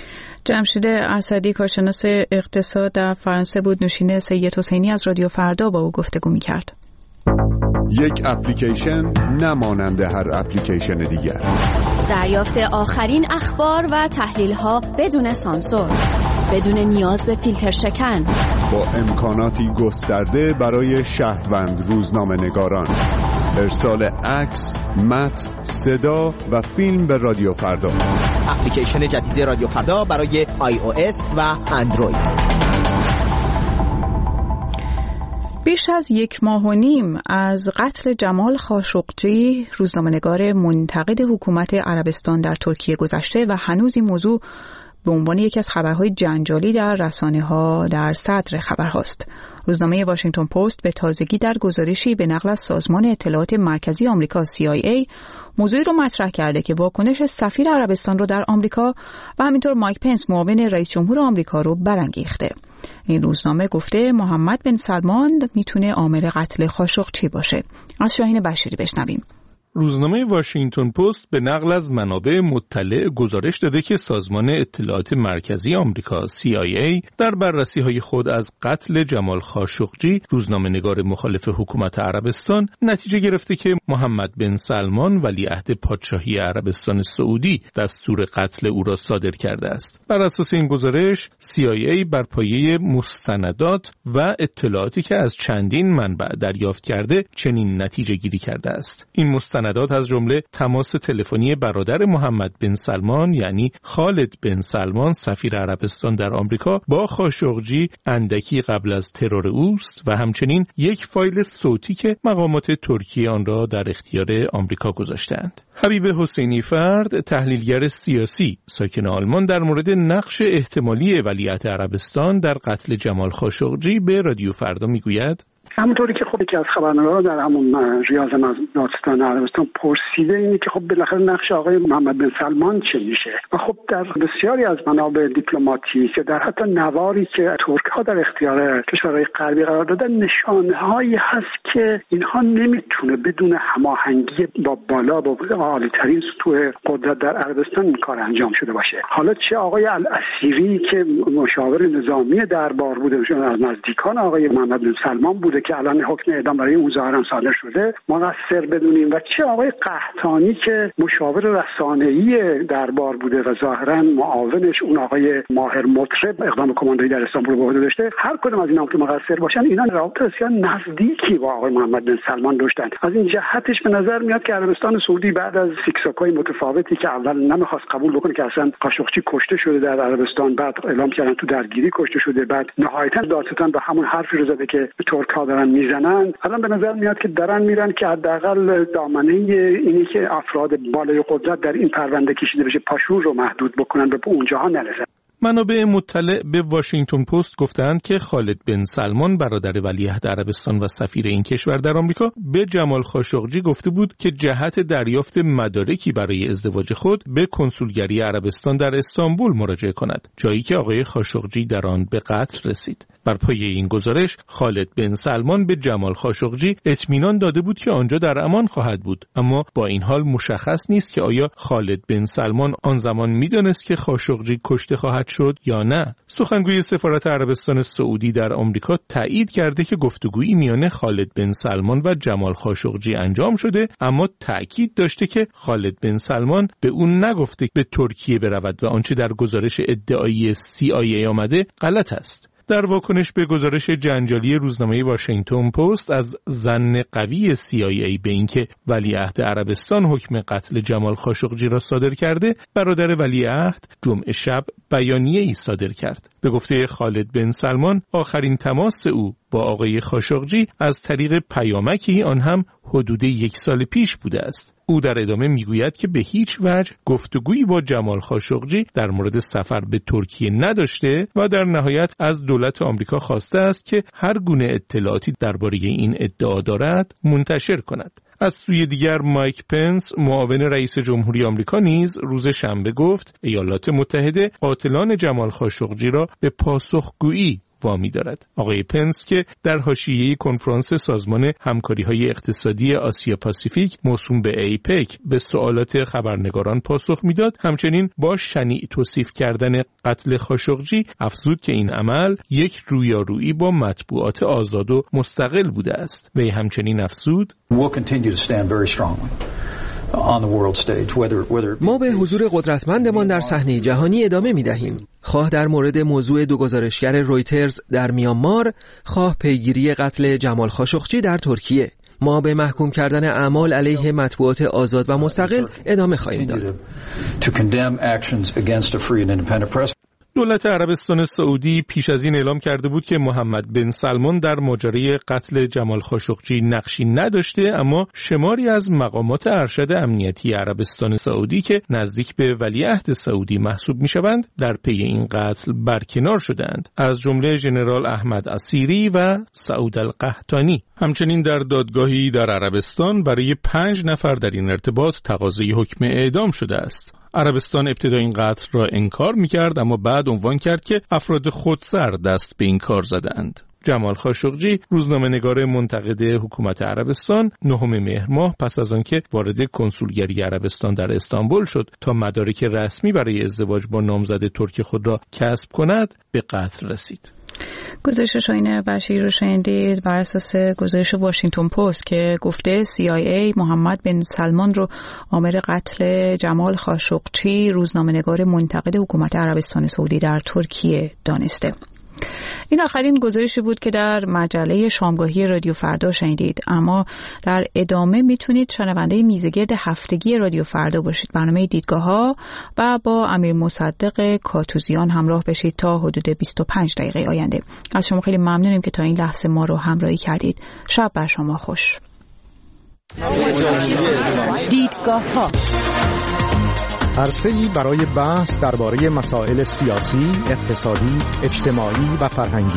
جمشید اسدی، کارشناس اقتصاد در فرانسه بود. نوشین سید حسینی از رادیو فردا با او گفتگو می‌کرد. یک اپلیکیشن نمانند هر اپلیکیشن دیگر. دریافت آخرین اخبار و تحلیل‌ها بدون سانسور، بدون نیاز به فیلتر شکن، با امکاناتی گسترده برای شهروند روزنامه‌نگاران. ارسال عکس، متن، صدا و فیلم به رادیو فردا. اپلیکیشن جدید رادیو فردا برای iOS و اندروید. بیش از 1.5 ماه از قتل جمال خاشقجی، روزنامه‌نگار منتقد حکومت عربستان در ترکیه گذشته و هنوز این موضوع به عنوان یکی از خبرهای جنجالی در رسانه‌ها در صدر خبرهاست. روزنامه واشنگتن پست به تازگی در گزارشی به نقل از سازمان اطلاعات مرکزی آمریکا CIA موضوعی رو مطرح کرده که واکنش سفیر عربستان رو در آمریکا و همینطور مایک پنس معاون رئیس جمهور آمریکا رو برانگیخته. این روزنامه گفته محمد بن سلمان میتونه عامل قتل خاشقجی باشه. از شاهین بشیری بشنویم. روزنامه واشنگتن پست به نقل از منابع مطلع گزارش داده که سازمان اطلاعات مرکزی آمریکا CIA در بررسی‌های خود از قتل جمال خاشقجی، روزنامه‌نگار مخالف حکومت عربستان، نتیجه گرفته که محمد بن سلمان ولیعهد پادشاهی عربستان سعودی دستور قتل او را صادر کرده است. بر اساس این گزارش CIA بر پایه مستندات و اطلاعاتی که از چندین منبع دریافت کرده چنین نتیجه گیری کرده است. این مستندات از جمله تماس تلفنی برادر محمد بن سلمان یعنی خالد بن سلمان سفیر عربستان در آمریکا با خاشقجی اندکی قبل از ترور اوست و همچنین یک فایل صوتی که مقامات ترکیه آن را در اختیار آمریکا گذاشتند. حبیب حسینی فرد، تحلیلگر سیاسی ساکن آلمان، در مورد نقش احتمالی ولیعهد عربستان در قتل جمال خاشقجی به رادیو فردا میگوید: همونطوری که خب یکی از خبرنگارا در همون ریاض دادستان عربستان پرسیده اینه که خب بالاخره نقش آقای محمد بن سلمان چه میشه و خب در بسیاری از منابع دیپلماتیک در حتی نواری که ترک‌ها در اختیار کشورهای غربی قرار دادن نشانه‌هایی هست که اینها نمیتونه بدون هماهنگی با بالا با عالی‌ترین سطوح قدرت در عربستان این کار انجام شده باشه. حالا چه آقای الاسیری که مشاور نظامی دربار بوده از نزدیکان آقای محمد بن سلمان بوده که الان حکم اعدام برای اون ظاهرا صادر شده مقصر بدونیم و چه آقای قحطانی که مشاور رسانه‌ای دربار بوده و ظاهرا معاونش اون آقای ماهر مطرب اقدام کماندویی در استانبول به عهده داشته، هر کدوم از اینا که مقصر باشن اینا رابطه بسیار نزدیکی با آقای محمد بن سلمان داشتن. از این جهتش به نظر میاد که عربستان سعودی بعد از سیکساک‌های متفاوتی که اول نمیخواست قبول بکنه که اصلا خاشقجی کشته شده در عربستان، بعد اعلام کردن تو درگیری کشته شده، بعد نهایتا دادستان به همون حرفی رو زده که ترک‌ها دارن میزنن، الان به نظر میاد که دارن میرن که حداقل دامنه اینی که افراد بالای قدرت در این پرونده کشیده بشه پاشون رو محدود بکنن و به اونجاها نرسن. منابع مطلع به واشنگتن پست گفتند که خالد بن سلمان برادر ولیعهد عربستان و سفیر این کشور در آمریکا به جمال خاشقجی گفته بود که جهت دریافت مدارکی برای ازدواج خود به کنسولگری عربستان در استانبول مراجعه کند، جایی که آقای خاشقجی در آن به قتل رسید. بر پایه این گزارش خالد بن سلمان به جمال خاشقجی اطمینان داده بود که آنجا در امان خواهد بود، اما با این حال مشخص نیست که آیا خالد بن سلمان آن زمان میدانست که خاشقجی کشته خواهد شد یا نه. سخنگوی سفارت عربستان سعودی در آمریکا تایید کرده که گفتگویی میان خالد بن سلمان و جمال خاشقجی انجام شده، اما تأکید داشته که خالد بن سلمان به اون نگفته به ترکیه برود و آنچه در گزارش ادعایی CIA آمده غلط است. در واکنش به گزارش جنجالی روزنامه واشنگتن پست از ظن قوی CIA به اینکه ولیعهد عربستان حکم قتل جمال خاشقجی را صادر کرده، برادر ولیعهد جمعه شب بیانیه‌ای صادر کرد. به گفته خالد بن سلمان، آخرین تماس او با آقای خاشقجی از طریق پیامکی، آن هم حدود 1 سال پیش بوده است. او در ادامه میگوید که به هیچ وجه گفتگویی با جمال خاشقجی در مورد سفر به ترکیه نداشته و در نهایت از دولت آمریکا خواسته است که هر گونه اطلاعاتی درباره این ادعا دارد منتشر کند. از سوی دیگر مایک پنس، معاون رئیس جمهوری آمریکا، نیز روز شنبه گفت ایالات متحده قاتلان جمال خاشقجی را به پاسخگویی وامی دارد. آقای پنس که در حاشیه کنفرانس سازمان همکاری‌های اقتصادی آسیا پاسیفیک موسوم به ایپک به سوالات خبرنگاران پاسخ میداد، همچنین با شنیع توصیف کردن قتل خاشقجی افزود که این عمل یک رویارویی با مطبوعات آزاد و مستقل بوده است. وی همچنین افزود: ما به حضور قدرتمندمان در صحنه جهانی ادامه می دهیم، خواه در مورد موضوع 2 گزارشگر رویترز در میانمار، خواه پیگیری قتل جمال خاشقجی در ترکیه. ما به محکوم کردن اعمال علیه مطبوعات آزاد و مستقل ادامه خواهیم داد. دولت عربستان سعودی پیش از این اعلام کرده بود که محمد بن سلمان در ماجرای قتل جمال خاشقجی نقشی نداشته، اما شماری از مقامات ارشد امنیتی عربستان سعودی که نزدیک به ولیعهد سعودی محسوب میشوند در پی این قتل برکنار شدند، از جمله ژنرال احمد اسیری و سعود القحطانی. همچنین در دادگاهی در عربستان برای 5 نفر در این ارتباط تقاضای حکم اعدام شده است. عربستان ابتدا این قتل را انکار می‌کرد، اما بعد عنوان کرد که افراد خودسر دست به این کار زدند. جمال خاشقجی، روزنامه‌نگار منتقد حکومت عربستان، 9 مهر ماه پس از آنکه وارد کنسولگری عربستان در استانبول شد تا مدارک رسمی برای ازدواج با نامزد ترک خود را کسب کند، به قتل رسید. گزارش شاهین بشیر رو شنیدید بر اساس گزارش واشنگتن پست که گفته CIA محمد بن سلمان رو عامل قتل جمال خاشقچی، روزنامه‌نگار منتقد حکومت عربستان سعودی در ترکیه دانسته. این آخرین گزارشی بود که در مجله شامگاهی رادیو فردا شنیدید، اما در ادامه میتونید شنونده میزگرد هفتگی رادیو فردا باشید، برنامه دیدگاه‌ها، و با امیر مصدق کاتوزیان همراه بشید تا حدود 25 دقیقه آینده. از شما خیلی ممنونیم که تا این لحظه ما رو همراهی کردید. شب بر شما خوش. دیدگاه‌ها، عرصه‌ای برای بحث درباره مسائل سیاسی، اقتصادی، اجتماعی و فرهنگی.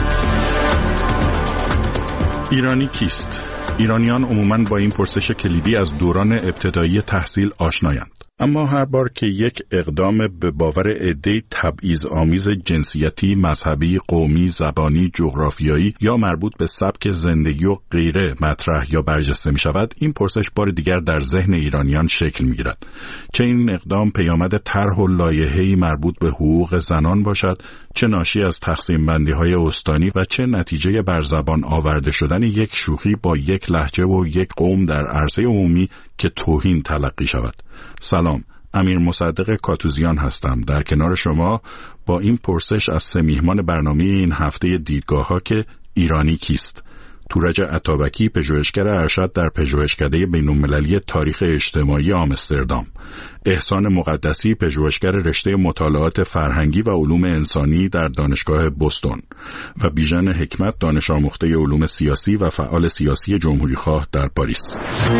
ایرانی کیست؟ ایرانیان عموماً با این پرسش کلیدی از دوران ابتدایی تحصیل آشنایند. اما هر بار که یک اقدام به باور عده‌ای تبعیض‌آمیز جنسیتی، مذهبی، قومی، زبانی، جغرافیایی یا مربوط به سبک زندگی و غیره مطرح یا برجسته می شود، این پرسش بار دیگر در ذهن ایرانیان شکل می گیرد. چه این اقدام پیامد طرح و لایحه‌ای مربوط به حقوق زنان باشد، چه ناشی از تقسیم بندی های استانی و چه نتیجه بر زبان آورده شدن یک شوخی با یک لهجه و یک قوم در عرصه عمومی که توهین تلقی شود. سلام، امیر مصدق کاتوزیان هستم، در کنار شما با این پرسش از 3 میهمان برنامه این هفته دیدگاه‌ها که ایرانی کیست؟ تورج عطابکی، پژوهشگر ارشد در پژوهشکده بین‌المللی تاریخ اجتماعی آمستردام، احسان مقدسی، پژوهشگر رشته مطالعات فرهنگی و علوم انسانی در دانشگاه بوستون، و بیژن حکمت، دانش آموخته علوم سیاسی و فعال سیاسی جمهوری‌خواه در پاریس.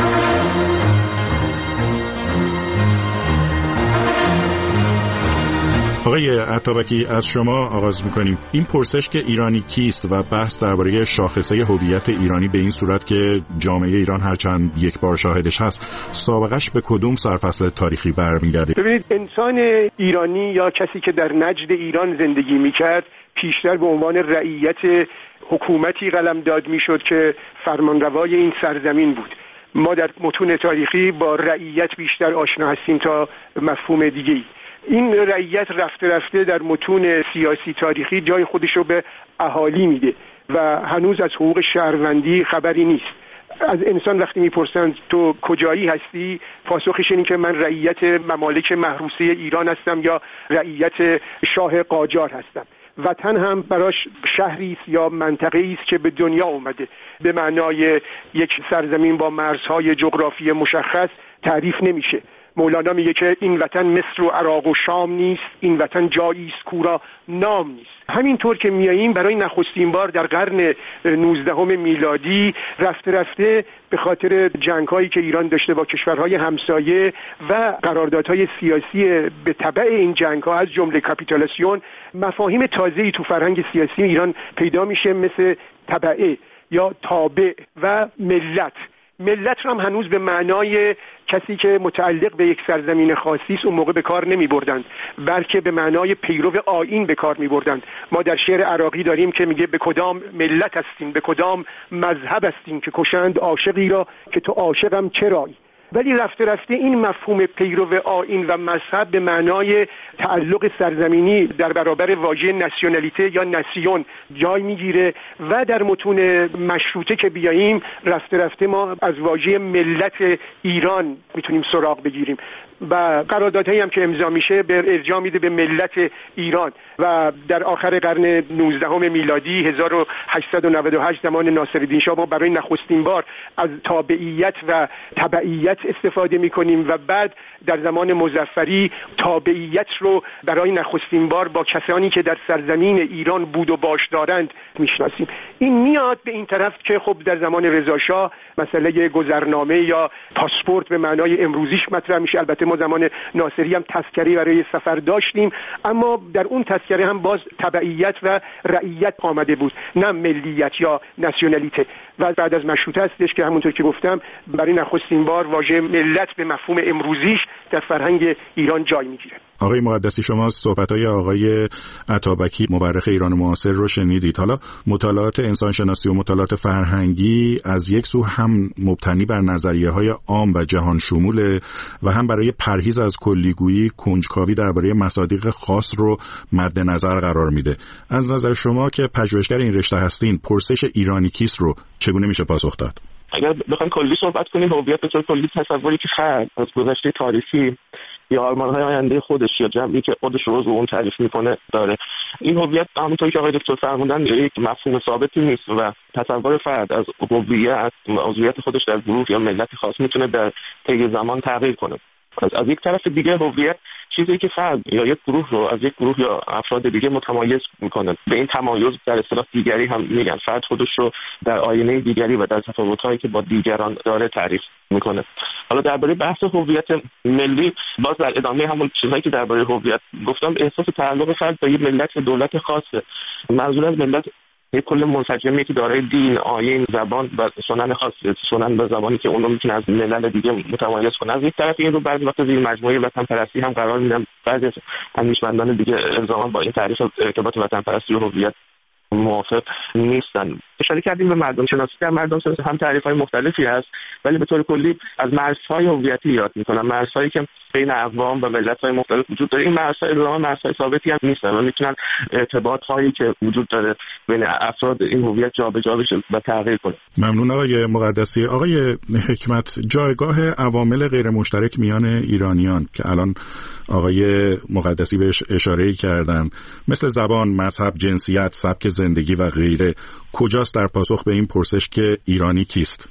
آقای عطابکی، از شما آغاز می‌کنیم. این پرسش که ایرانی کیست و بحث درباره شاخصه هویت ایرانی به این صورت که جامعه ایران هرچند یک بار شاهدش هست، سابقش به کدوم سرفصل تاریخی برمیگرده؟ ببینید، انسان ایرانی یا کسی که در نجد ایران زندگی می‌کرد پیشتر به عنوان رعیت حکومتی قلمداد می‌شد که فرمانروای این سرزمین بود. ما در متون تاریخی با رعیت بیشتر آشنا هستیم تا مفهوم دیگه‌ای. این رعیت رفته رفته در متون سیاسی تاریخی جای خودش رو به اهالی میده و هنوز از حقوق شهروندی خبری نیست. از انسان وقتی میپرسند تو کجایی هستی، پاسخش اینه که من رعیت ممالک محروسه ایران هستم یا رعیت شاه قاجار هستم. وطن هم براش شهری است یا منطقه‌ای است که به دنیا اومده، به معنای یک سرزمین با مرزهای جغرافی مشخص تعریف نمیشه. مولانا میگه که این وطن مصر و عراق و شام نیست، این وطن جایی است کورا نام نیست. همینطور که میاییم برای نخستین بار در قرن 19 میلادی رفته رفته به خاطر جنگ‌هایی که ایران داشته با کشورهای همسایه و قراردادهای سیاسی به تبع این جنگ‌ها از جمله کاپیتولاسیون، مفاهیم تازه‌ای تو فرهنگ سیاسی ایران پیدا میشه، مثل تبعه یا تابع و ملت. ملت رو هم هنوز به معنای کسی که متعلق به یک سرزمین خاصی است اون موقع به کار نمی بردند، بلکه به معنای پیرو آیین به کار می بردند. ما در شعر عراقی داریم که میگه به کدام ملت هستیم، به کدام مذهب هستیم که کشند عاشقی را که تو عاشقم چرایی. ولی رفته رفته این مفهوم پیرو آیین و مذهب به معنای تعلق سرزمینی در برابر واژه ناسیونالیته یا ناسیون جای میگیره و در متون مشروطه که بیاییم رفته رفته ما از واژه ملت ایران میتونیم سراغ بگیریم و قراردادهایی هم که امضا میشه به ارجاع میده به ملت ایران. و در آخر قرن 19 میلادی 1898 زمان ناصرالدین شاه ما برای نخستین بار از تابعیت و تبعیت استفاده میکنیم و بعد در زمان مظفری تابعیت رو برای نخستین بار با کسانی که در سرزمین ایران بود و باش دارند میشناسیم. این میاد به این طرف که خب در زمان رضا شاه مسئله گذرنامه یا پاسپورت به معنای امروزیش مطرح میشه. البته ما زمان ناصری هم تذکره برای سفر داشتیم، اما در اون تذکره هم باز تبعیت و رعیت آمده بود، نه ملیت یا ناسیونالیته. و بعد از مشروطه هستش که همونطور که گفتم برای نخستین بار واژه ملت به مفهوم امروزیش در فرهنگ ایران جای میگیره. آقای مقدسی، شما صحبت‌های آقای عطابکی مورخ ایران معاصر رو شنیدید. حالا مطالعات انسانشناسی و مطالعات فرهنگی از یک سو هم مبتنی بر نظریه‌های عام و جهان شموله و هم برای پرهیز از کلیگویی کنجکاوی درباره مصادیق خاص رو مد نظر قرار میده. از نظر شما که پژوهشگر این رشته هستین، پرسش ایرانی کیست رو چگونه میشه پاسخ داد؟ اگر بخوایم کلی صحبت کنیم، هویت به طور کلی تصوری که فرد از گذشته تاریخی یا آرمان‌های آینده خودش یا جمعی که خودش رو اون تعریف میکنه داره. این هویت همونطوری که آقای دکتر فرمودن یک مفهوم ثابتی نیست و تصور فرد از هویت عضویت خودش در گروه یا ملت خاص میتونه در طی زمان تغییر کنه. از یک طرف دیگه هویت چیزی که فرد یا یک گروه رو از یک گروه یا افراد دیگه متمایز میکنه. به این تمایز در اصطلاح دیگری هم میگن. فرد خودش رو در آینه دیگری و در تفاوت‌هایی که با دیگران داره تعریف میکنه. حالا درباره بحث هویت ملی، باز در ادامه همون چیزایی که درباره هویت گفتم، احساس تعلق فرد به یک ملت و دولت خاصه. منظور از ملت یک کل منسجمی که دارای دین، آیین، زبان و سنن خاصی، سنن و زبانی که اون رو میتونه از ملل دیگه متمایز کنه. از یک طرف این رو بعضی وقت زیر مجموعه وطن پرستی هم قرار میدن. بعضی از اندیشمندان دیگه الزاما با این تعریف ارتباط وطن پرستی و هویت موافق نیستن. اشاره کردیم به مردم شناسی. در مردم شناسی هم تعریف‌های مختلفی هست، ولی به طور کلی از مرزهای هویتی یاد می‌کنن، مرزهایی که بین اقوام و ملت‌های مختلف وجود داره. این مرزهای ثابتی هم نیستن و میتونن ارتباط‌هایی که وجود داره بین افراد این هویت جابجا بشه و تغییر کنه. ممنون آقای مقدسی. آقای حکمت، جایگاه عوامل غیر مشترک میان ایرانیان که الان آقای مقدسی بهش اشاره کردن، مثل زبان، مذهب، جنسیت، سبک زندگی و غیره، کجاست در پاسخ به این پرسش که ایرانی کیست؟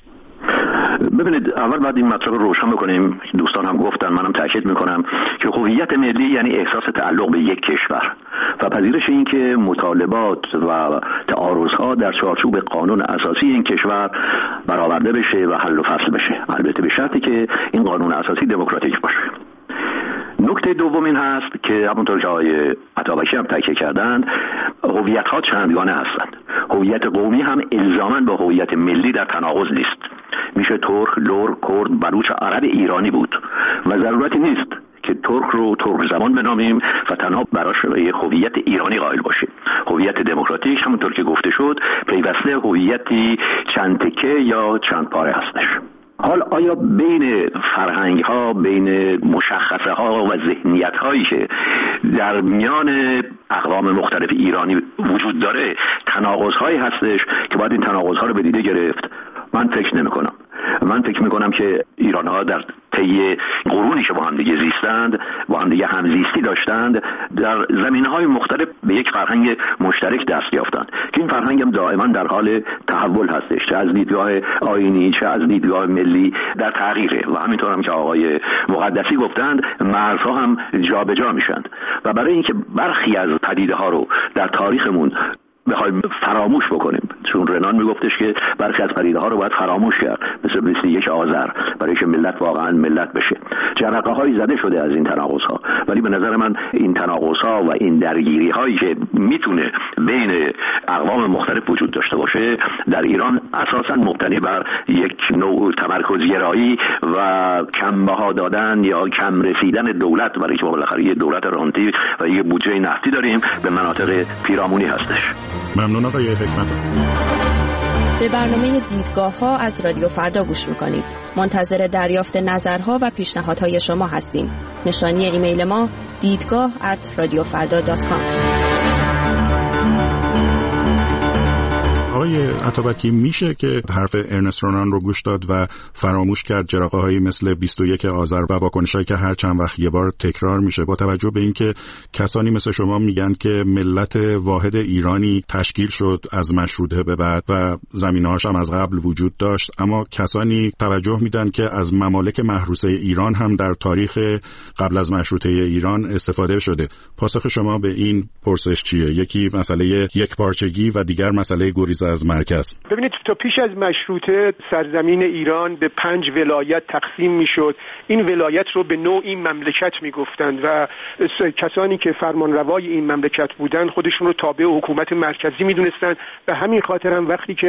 ببینید، اول باید این مطلب رو روشن بکنیم. دوستان هم گفتن، منم تاکید میکنم که هویت ملی یعنی احساس تعلق به یک کشور و پذیرش این که مطالبات و تعارضها در چارچوب قانون اساسی این کشور برآورده بشه و حل و فصل بشه، البته به شرطی که این قانون اساسی دموکراتیک باشه. نکته دوم این هست که همونطور که آقای عطابکی هم تاکید کردند، هویت‌ها چندگانه هستند. هویت قومی هم الزاماً با هویت ملی در تناقض نیست. میشه ترک، لور، کرد، بلوچ، عرب ایرانی بود و ضرورتی نیست که ترک رو ترک زبان بنامیم و تنها براش یک هویت ایرانی قائل باشیم. هویت دموکراتیک همونطور که گفته شد پیوسته هویتی چند تکه یا چند پاره هستش. حال آیا بین فرهنگ ها، بین مشخصه ها و ذهنیت هایی که در میان اقوام مختلف ایرانی وجود داره تناقض هایی هستش که باید این تناقض ها رو به دیده گرفت؟ من فکر نمی کنم. من فکر می کنم که ایران ها در طی قرونی که با هم دیگه زیستند، با هم دیگه همزیستی داشتند، در زمینه‌های مختلف به یک فرهنگ مشترک دست یافتند که این فرهنگ هم دائما در حال تحول هستش، چه از دیدگاه آیینی چه از دیدگاه ملی در تغییره و همینطور هم که آقای مقدسی گفتند مرزها هم جابجا میشن و برای اینکه برخی از پدیده‌ها رو در تاریخمون بخوایم فراموش بکنیم، چون رنان میگفتش که برخی از پدیده‌ها رو باید فراموش کرد، مثل یک آذر، برای که ملت واقعا ملت بشه. جرقه‌هایی زده شده از این تناقض‌ها، ولی به نظر من این تناقض‌ها و این درگیری‌هایی که میتونه بین اقوام مختلف وجود داشته باشه در ایران اساساً مبتنی بر یک نوع تمرکزگرایی و کمبها دادن یا کم رسیدن دولت، برای که بالاخره یه دولت رانتی و یه بودجه نفتی داریم، به مناطق پیرامونی هستش. ممنون آقای حکمت. به برنامه دیدگاه ها از رادیو فردا گوش میکنید. منتظر دریافت نظرها و پیشنهادهای شما هستیم. نشانی ایمیل ما دیدگاه@radiofarda.com. آقای عطابکی، میشه که حرف ارنست رنان رو گوش داد و فراموش کرد جرقه‌هایی مثل 21 آذر و واکنشایی که هر چند وقت یه بار تکرار میشه، با توجه به اینکه کسانی مثل شما میگن که ملت واحد ایرانی تشکیل شد از مشروطه به بعد و زمینه‌هاش هم از قبل وجود داشت، اما کسانی توجه میدن که از ممالک محروسه ایران هم در تاریخ قبل از مشروطه ایران استفاده شده. پاسخ شما به این پرسش چیه؟ یکی مسئله یکپارچگی و دیگر مسئله گریز از مرکز. ببینید، تا پیش از مشروطه سرزمین ایران به 5 ولایت تقسیم میشد. این ولایت رو به نوعی مملکت میگفتند و کسانی که فرمانروای این مملکت بودند خودشون رو تابع حکومت مرکزی میدونستند. به همین خاطر هم وقتی که از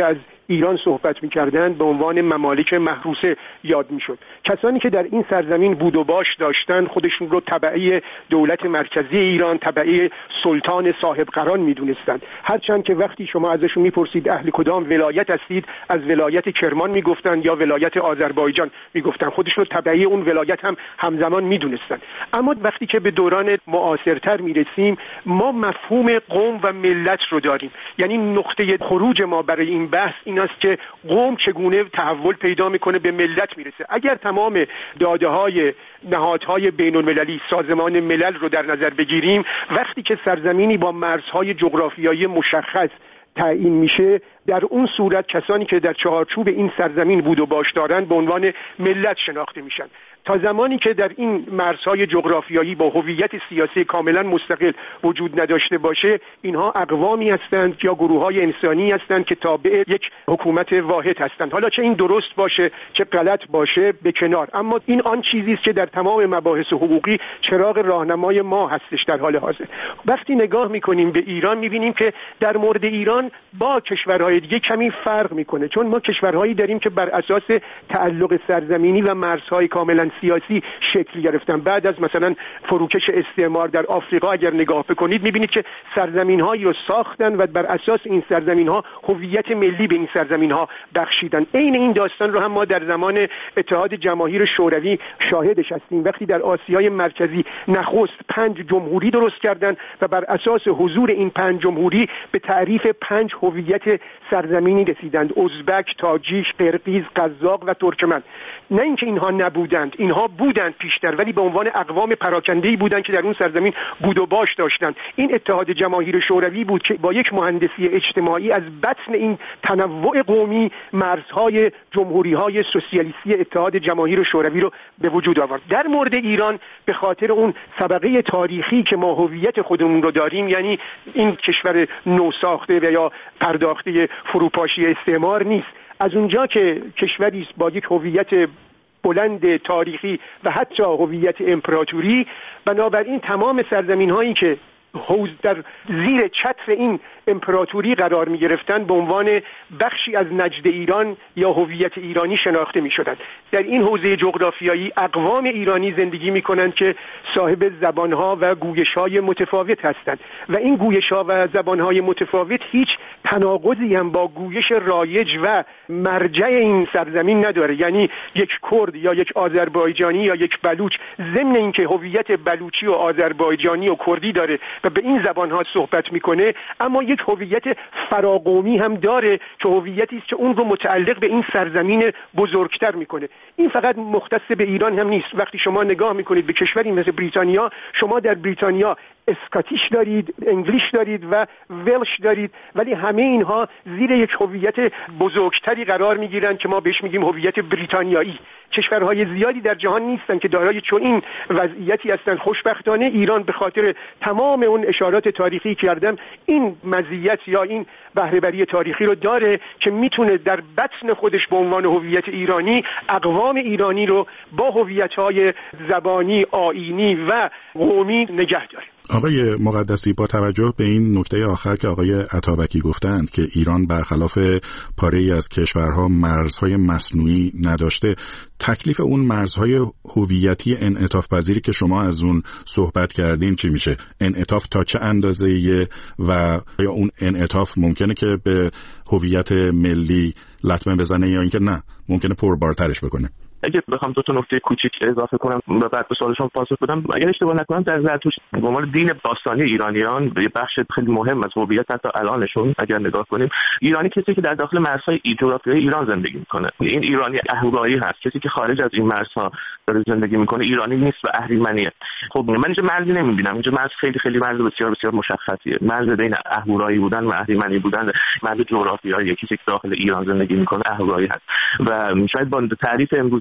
ایران صحبت می‌کردند به عنوان ممالک محروسه یاد می‌شد. کسانی که در این سرزمین بود و باش داشتن خودشون رو تبعی دولت مرکزی ایران، تبعی سلطان صاحب قران می‌دونستند. هرچند که وقتی شما ازشون می‌پرسید اهل کدام ولایت هستید، از ولایت کرمان می‌گفتند یا ولایت آذربایجان می‌گفتند. خودشون رو تبعی اون ولایت هم همزمان می‌دونستند. اما وقتی که به دوران معاصرتر می‌رسیم، ما مفهوم قوم و ملت رو داریم. یعنی نقطه خروج ما برای این بحث این است که قوم چگونه تحول پیدا میکنه به ملت میرسه. اگر تمام داده‌های نهادهای بین‌المللی، سازمان ملل رو در نظر بگیریم، وقتی که سرزمینی با مرزهای جغرافیایی مشخص تعیین میشه، در اون صورت کسانی که در چارچوب این سرزمین بود و باش دارند به عنوان ملت شناخته میشن. تا زمانی که در این مرزهای جغرافیایی با هویت سیاسی کاملا مستقل وجود نداشته باشه، اینها اقوامی هستند یا گروه‌های انسانی هستند که تابع یک حکومت واحد هستند. حالا چه این درست باشه چه غلط باشه به کنار، اما این آن چیزی است که در تمام مباحث حقوقی چراغ راهنمای ما هستش در حال حاضر. وقتی نگاه می‌کنیم به ایران می‌بینیم که در مورد ایران با کشورهای دیگه کمی فرق می‌کنه، چون ما کشورهایی داریم که بر اساس تعلق سرزمینی و مرزهای کاملا سیاسی شکل گرفتن. بعد از مثلا فروکش استعمار در آفریقا اگر نگاه بکنید می‌بینید که سرزمین‌هایی رو ساختن و بر اساس این سرزمین‌ها هویت ملی به این سرزمین‌ها بخشیدن. عین این داستان رو هم ما در زمان اتحاد جماهیر شوروی شاهدش هستیم. وقتی در آسیای مرکزی نخست 5 جمهوری درست کردن و بر اساس حضور این 5 جمهوری به تعریف 5 هویت سرزمینی رسیدند: ازبک، تاجیک، قرقیز، قزاق و ترکمن. نه اینکه اینها نبودند، اینها بودند پیشتر، ولی به عنوان اقوام پراکنده‌ای بودند که در اون سرزمین بود و باش داشتند. این اتحاد جماهیر شوروی بود که با یک مهندسی اجتماعی از بطن این تنوع قومی مرزهای جمهوری‌های سوسیالیستی اتحاد جماهیر شوروی رو به وجود آورد. در مورد ایران به خاطر اون سابقه تاریخی که ما هویت خودمون رو داریم، یعنی این کشور نوساخته و یا پرداخته فروپاشی استعمار نیست، از اونجا که کشوری است با یک هویت بلند تاریخی و حتی هویت امپراتوری، بنابراین تمام سرزمین‌هایی که حوز در زیر چتر این امپراتوری قرار می گرفتن به عنوان بخشی از نجد ایران یا هویت ایرانی شناخته می شدند. در این حوزه جغرافیایی اقوام ایرانی زندگی می کنند که صاحب زبانها و گویش‌های متفاوت هستند و این گویش‌ها و زبانهای متفاوت هیچ تناقضی هم با گویش رایج و مرجع این سرزمین نداره. یعنی یک کرد یا یک آذربایجانی یا یک بلوچ ضمن اینکه هویت بلوچی و آذربایجانی و کردی داره و به این زبان‌ها صحبت می‌کنه، اما یک هویت فراقومی هم داره که هویتی است که اون رو متعلق به این سرزمین بزرگتر می‌کنه. این فقط مختص به ایران هم نیست. وقتی شما نگاه می‌کنید به کشوری مثل بریتانیا، شما در بریتانیا اسکاتیش دارید، انگلیش دارید و ولش دارید، ولی همه اینها زیر یک هویت بزرگتری قرار می‌گیرند که ما بهش میگیم هویت بریتانیایی. کشورهای زیادی در جهان نیستن که دارای چون این وضعیتی هستند. خوشبختانه ایران به خاطر تمام اون اشارات تاریخی کردم این مزیت یا این بهره‌وری تاریخی رو داره که میتونه در بطن خودش به عنوان هویت ایرانی اقوام ایرانی رو با هویت‌های زبانی، آیینی و قومی نگه داره. آقای مقدسی، با توجه به این نکته آخر که آقای عطابکی گفتند که ایران برخلاف پاره‌ای از کشورها مرزهای مصنوعی نداشته، تکلیف اون مرزهای هویتی انعطاف پذیری که شما از اون صحبت کردین چی میشه؟ انعطاف تا چه اندازه‌ایه و یا اون انعطاف ممکنه که به هویت ملی لطمه بزنه یا اینکه نه ممکنه پربارترش بکنه؟ اگه بخوام دو تا نکته کوچیک اضافه کنم و بعد به سوالشون پاسخ بدم، اگر اشتباه نکنم در زرتشت به عنوان دین باستانی ایرانیان یه بخش خیلی مهم از هویت حتی الانشون اگر نگاه کنیم، ایرانی کسی که در داخل مرزهای جغرافیایی ایران زندگی میکنه. این ایرانی اهورایی هست. کسی که خارج از این مرزها داره زندگی میکنه ایرانی نیست و اهریمنیه. خب من اینجا مرزی نمیبینم. اینجا مرز خیلی خیلی مرز بسیار بسیار مشخصیه. مرز بین اهورایی بودن و اهریمنی بودن، مرز جغرافیایی کسی که داخل ایران زندگی میکنه اهورایی هست و شاید با تعریف امروزی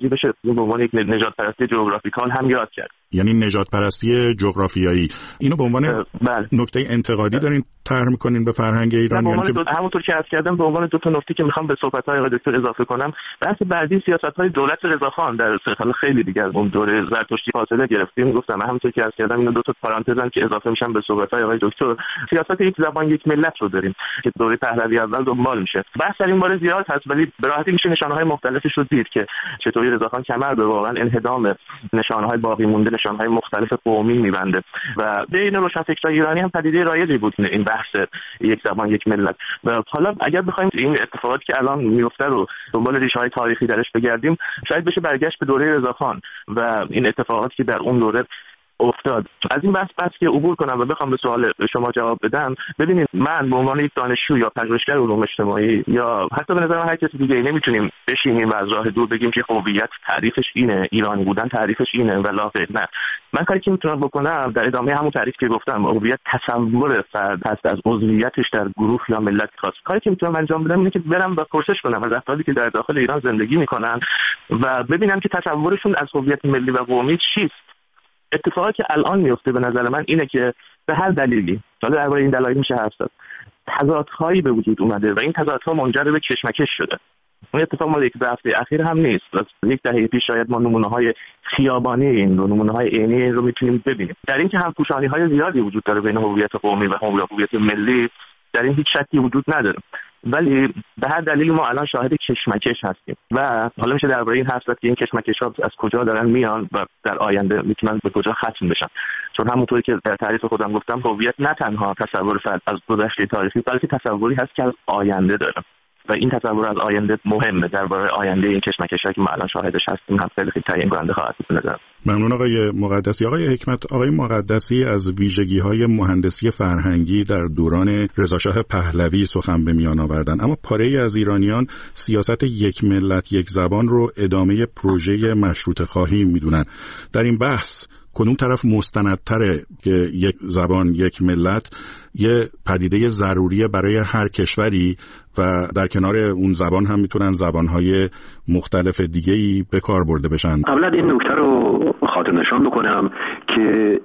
خارجی بشه به عنوان یک نژاد پرستی جغرافیکال هم یاد کرد. یعنی نژاد پرستی جغرافیایی اینو به عنوان نکته انتقادی دارین طرح می‌کنین به فرهنگ ایران؟ یعنی همونطور که عرض کردم به عنوان دو تا نکته که می‌خوام به صحبت‌های آقای دکتر اضافه کنم، بحث بعدی سیاست‌های دولت رضاخان در سال خیلی دیگه از اون دوره زرتشتی فاصله گرفتیم. گفتم همونطور که عرض کردم اینا دو تا پارانتزن که اضافه میشن به صحبت‌های آقای دکتر. سیاست یک زبان یک ملت رو داریم که دوره پهلوی اول دنبال میشه. بحث در این باره زیاد هست ولی به راحتی میشه نشانه‌های مختلفش رو دید که چطوری رضاخان کمر به واقعا انهدام نشانه‌های باقی مونده، نشانه‌های مختلف قومی می‌بنده و بین روشنفکرای ایرانی هم پدیده رایجی بود این بحث یک زبان یک ملت. و حالا اگر بخوایم این اتفاقاتی که الان میفته رو دنبال ریشه‌های تاریخی درش بگردیم، شاید بشه برگشت به دوره رضاخان و این اتفاقاتی که در اون دوره افتاد. از این بحث که عبور کنم و بخوام به سوال شما جواب بدم، ببینید من به عنوان یک دانشجو یا پژوهشگر علوم اجتماعی یا حتی به نظر من هر کسی دیگه نمیتونیم بشینیم و از راه دور بگیم که هویت تعریفش اینه، ایرانی بودن تعریفش اینه ولا نه. من کاری که میتونم بکنم در ادامه همون تعریف که گفتم، هویت تصور فرد هست از عضویتش در گروه یا ملت خاص. کاری که میتونم انجام بدم اینه که برم و پرسش کنم از افرادی که در داخل ایران زندگی میکنن و ببینم که تصورشون از هویت ملی و قومی چیست. اتفاقی که الان میفته به نظر من اینه که به هر دلیلی، حالا درباره این دلایل میشه حرف زد، تضادهایی به وجود اومده و این تضادها منجر به کشمکش شده. این اتفاق مال یک هفته اخیر هم نیست. از یک دهه پیش شاید ما نمونه‌های خیابانی این رو، نمونه‌های عینی این رو میتونیم ببینیم. در این که همپوشانی‌های زیادی وجود داره بین هویت قومی و هویت ملی، در این هیچ شکی وجود نداره. ولی به هر دلیل ما الان شاهد کشمکش هستیم و حالا میشه درباره این حرف زد که این کشمکش‌ها از کجا دارن میان و در آینده میتونن به کجا ختم بشن. چون همونطوری که در تعریف خودم گفتم، هویت نه تنها تصور فرد از گذشته تاریخی، بلکه تصوری هست که از آینده داره و این تصور از آینده مهمه. درباره آینده این کشمکش‌ها که ما الان شاهدش هستیم هم خیلی تعیین کننده خواهد بود. نظر ممنون آقای مقدسی. آقای حکمت، آقای مقدسی از ویژگی‌های مهندسی فرهنگی در دوران رضاشاه پهلوی سخن به میان آوردن، اما پاره‌ای از ایرانیان سیاست یک ملت یک زبان رو ادامه پروژه مشروطه خواهی می‌دونن. در این بحث کدوم طرف مستندتره که یک زبان یک ملت یه پدیده ضروریه برای هر کشوری و در کنار اون زبان هم میتونن زبانهای مختلف دیگه‌ای به کار برده بشن؟ قبلا این نکته رو خاطر نشان بکنم که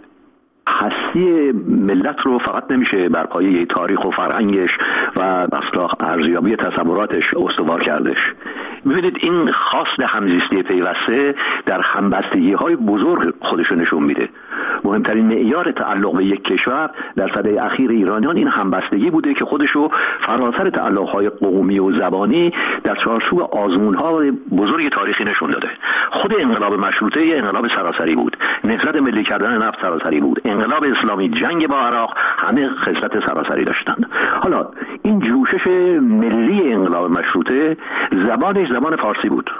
هستی ملت رو فقط نمیشه بر پایه تاریخ و فرهنگش و اصلا ارزیابی تصوراتش استوار کردش. ببینید این خواست همزیستی پیوسته در همبستگی‌های بزرگ خودشو نشون میده. مهمترین معیار تعلق به یک کشور در سده اخیر ایرانیان این همبستگی بوده که خودشو فراتر تعلق‌های قومی و زبانی در چارچوب آزمون‌های بزرگ تاریخی نشون داده. خود انقلاب مشروطه انقلاب سراسری بود، نهضت ملی کردن نفت سراسری بود، انقلاب اسلامی جنگ با عراق همه خصلت سراسری داشتند. حالا این جوشش ملی انقلاب مشروطه زبانش زبان فارسی بود.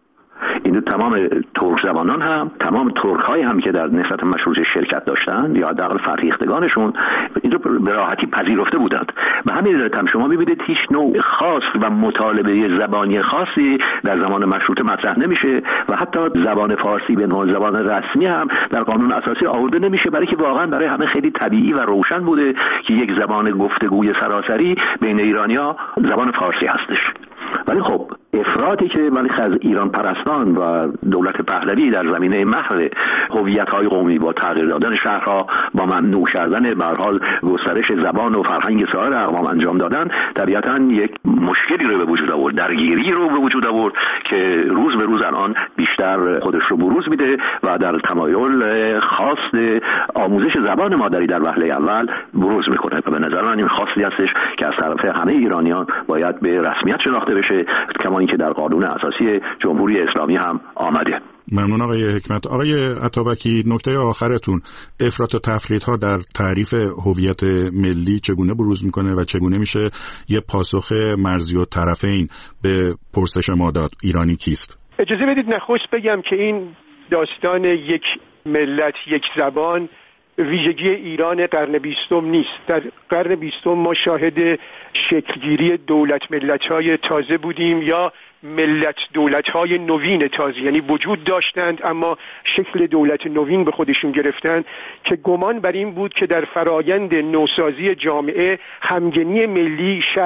این تمام ترک زبانان هم، تمام ترک های هم که در نهضت مشروطه شرکت داشتند یا حداقل فرهیختگانشون این رو به راحتی پذیرفته بودند. به همین علت هم شما می‌بینید هیچ نوع خاص و مطالبه زبانی خاصی در زمان مشروطه مطرح نمیشه و حتی زبان فارسی به عنوان زبان رسمی هم در قانون اساسی آورده نمیشه، برای که واقعا برای همه خیلی طبیعی و روشن بوده که یک زبان گفتگوی سراسری بین ایرانی‌ها زبان فارسی هستش. ولی خب افراطی که از ایران پرستان و دولت پهلوی در زمینه محو هویت‌های قومی با تغییر دادن شهرها، با ممنوع کردن به هر حال گسترش زبان و فرهنگ سایر اقوام انجام دادن، طبیعتاً یک مشکلی رو به وجود آورد، درگیری رو به وجود آورد که روز به روز الان بیشتر خودش رو بروز میده و در تمایل خواست آموزش زبان مادری در وهله اول بروز میکنه و به نظر من این خاصی هستش که از طرف همه ایرانیان باید به رسمیت شناخته بشه، کما اینکه در قانون اساسی جمهوری اسلامی هم آمده. ممنون آقای حکمت. آقای عطابکی، نکته آخرتون، افراط و تفریط‌ها در تعریف هویت ملی چگونه بروز میکنه و چگونه میشه یه پاسخ مرزی و طرفین به پرسش ما داد ایرانی کیست؟ اجازه بدید نخست بگم که این داستان یک ملت یک زبان ویژگی ایران قرن 20 نیست. در قرن 20 ما شاهد شکلگیری دولت ملت‌های تازه بودیم یا ملت دولت‌های نوین تازه، یعنی وجود داشتند اما شکل دولت نوین به خودشون گرفتند که گمان بر این بود که در فرایند نوسازی جامعه همگنی ملی شرطه.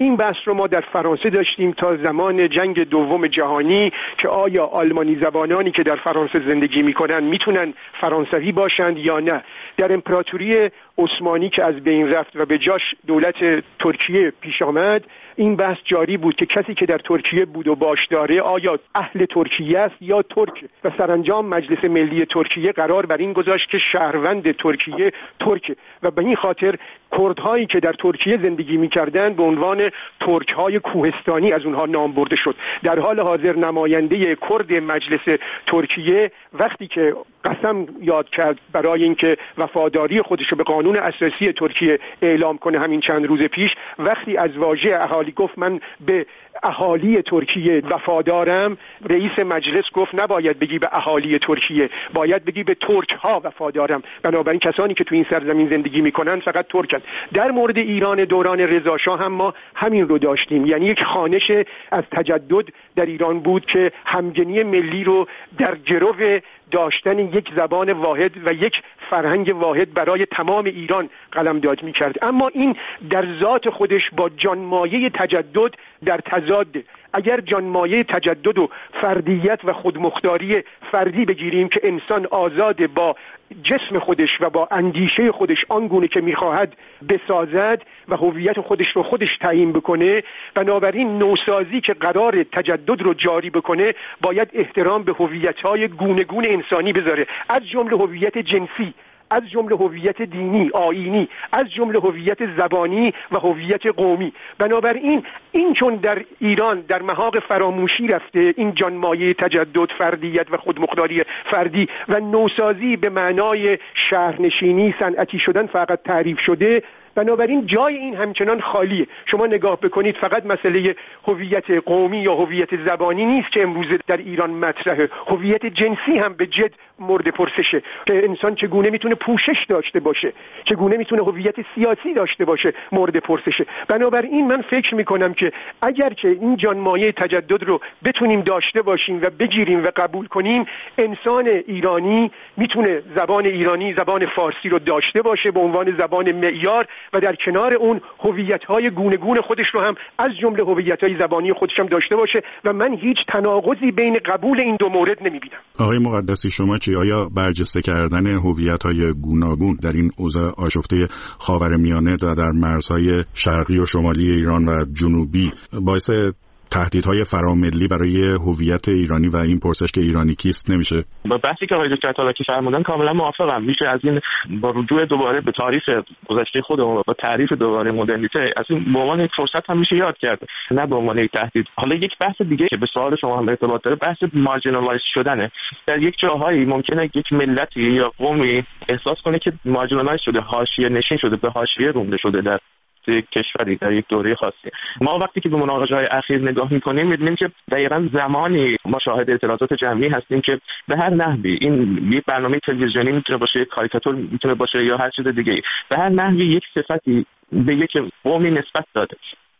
این بحث رو ما در فرانسه داشتیم تا زمان جنگ دوم جهانی که آیا آلمانی زبانانی که در فرانسه زندگی میکنن میتونن فرانسوی باشند یا نه. در امپراتوری عثمانی که از بین رفت و به جاش دولت ترکیه پیش آمد، این بحث جاری بود که کسی که در ترکیه بود و باش داره آیا اهل ترکیه است یا ترک، و سرانجام مجلس ملی ترکیه قرار بر این گذاشت که شهروند ترکیه ترک، و به این خاطر کردهایی که در ترکیه زندگی می‌کردند به عنوان ترک‌های کوهستانی از اونها نام برده شد. در حال حاضر نماینده کرد مجلس ترکیه وقتی که قسم یاد کرد برای اینکه وفاداری خودش رو به قانون اساسی ترکیه اعلام کنه همین چند روز پیش، وقتی از واژه اهالی گفت من به اهالی ترکیه وفادارم، رئیس مجلس گفت نباید بگی به اهالی ترکیه، باید بگی به ترک ها وفادارم. بنابراین کسانی که تو این سرزمین زندگی میکنن فقط ترکن. در مورد ایران دوران رضا شاه هم ما همین رو داشتیم، یعنی یک خوانش از تجدد در ایران بود که همگنی ملی رو در گرو داشتن یک زبان واحد و یک فرهنگ واحد برای تمام ایران قلمداد می‌کرد. اما این در ذات خودش با جانمایه تجدد در تضاد. اگر جانمایه تجدد و فردیت و خودمختاری فردی بگیریم که انسان آزاد با جسم خودش و با اندیشه خودش آنگونه که می‌خواهد بسازد و هویت خودش رو خودش تعیین بکنه، بنابراین نوسازی که قرار تجدد رو جاری بکنه باید احترام به هویت‌های گونه‌گون انسانی بذاره، از جمله هویت جنسی، از جمله هویت دینی، آیینی، از جمله هویت زبانی و هویت قومی. بنابراین این چون در ایران در محاق فراموشی رفته، این جانمایه تجدد، فردیت و خودمختاری فردی و نوسازی به معنای شهرنشینی، صنعتی شدن فقط تعریف شده، بنابراین جای این همچنان خالیه. شما نگاه بکنید فقط مسئله هویت قومی یا هویت زبانی نیست که امروز در ایران مطرحه، هویت جنسی هم به جد مورد پرسشه که انسان چگونه میتونه پوشش داشته باشه، چگونه میتونه هویت سیاسی داشته باشه مورد پرسشه. بنابراین من فکر میکنم که اگر که این جانمایه تجدد رو بتونیم داشته باشیم و بگیریم و قبول کنیم، انسان ایرانی میتونه زبان ایرانی، زبان فارسی رو داشته باشه به عنوان زبان معیار و در کنار اون هویت‌های گونه‌گون خودش رو هم از جمله هویت‌های زبانی خودش هم داشته باشه و من هیچ تناقضی بین قبول این دو مورد نمی‌بینم. آقای مقدسی شما چی؟ آیا برجسته کردن هویت‌های گوناگون در این اوضاع آشفته خاورمیانه و در مرزهای شرقی و شمالی ایران و جنوبی باعث تهدیدهای فراملی برای هویت ایرانی و این پرسش که ایرانی کیست نمیشه؟ با بحثی که آقای دکتر تالکی فرمودن کاملا موافقم. میشه از این با رجوع دوباره به تاریخ گذشته خودمون با تعریف دوباره مدرنیته از این به عنوان یک فرصت هم میشه یاد کرد، نه به عنوان یک تهدید. حالا یک بحث دیگه که به سوال شما هم ارتباط داره بحث مارجینالایز شدنه. در یک جاهایی ممکنه یک ملتی یا قومی احساس کنه که مارجینالایز شده، حاشیه نشین شده، به حاشیه رونده شده در یک کشوری در یک دوره خاصی. ما وقتی که به مناقشه‌های اخیر نگاه می‌کنیم می‌بینیم که دقیقاً زمانی ما شاهد اعتراضات جمعی هستیم که به هر نحوی این یک برنامه تلویزیونی میتونه باشه، یک کاریکاتور میتونه باشه یا هر چیز دیگه‌ای، به هر نحوی یک صفتی به یک قومی نسبت داده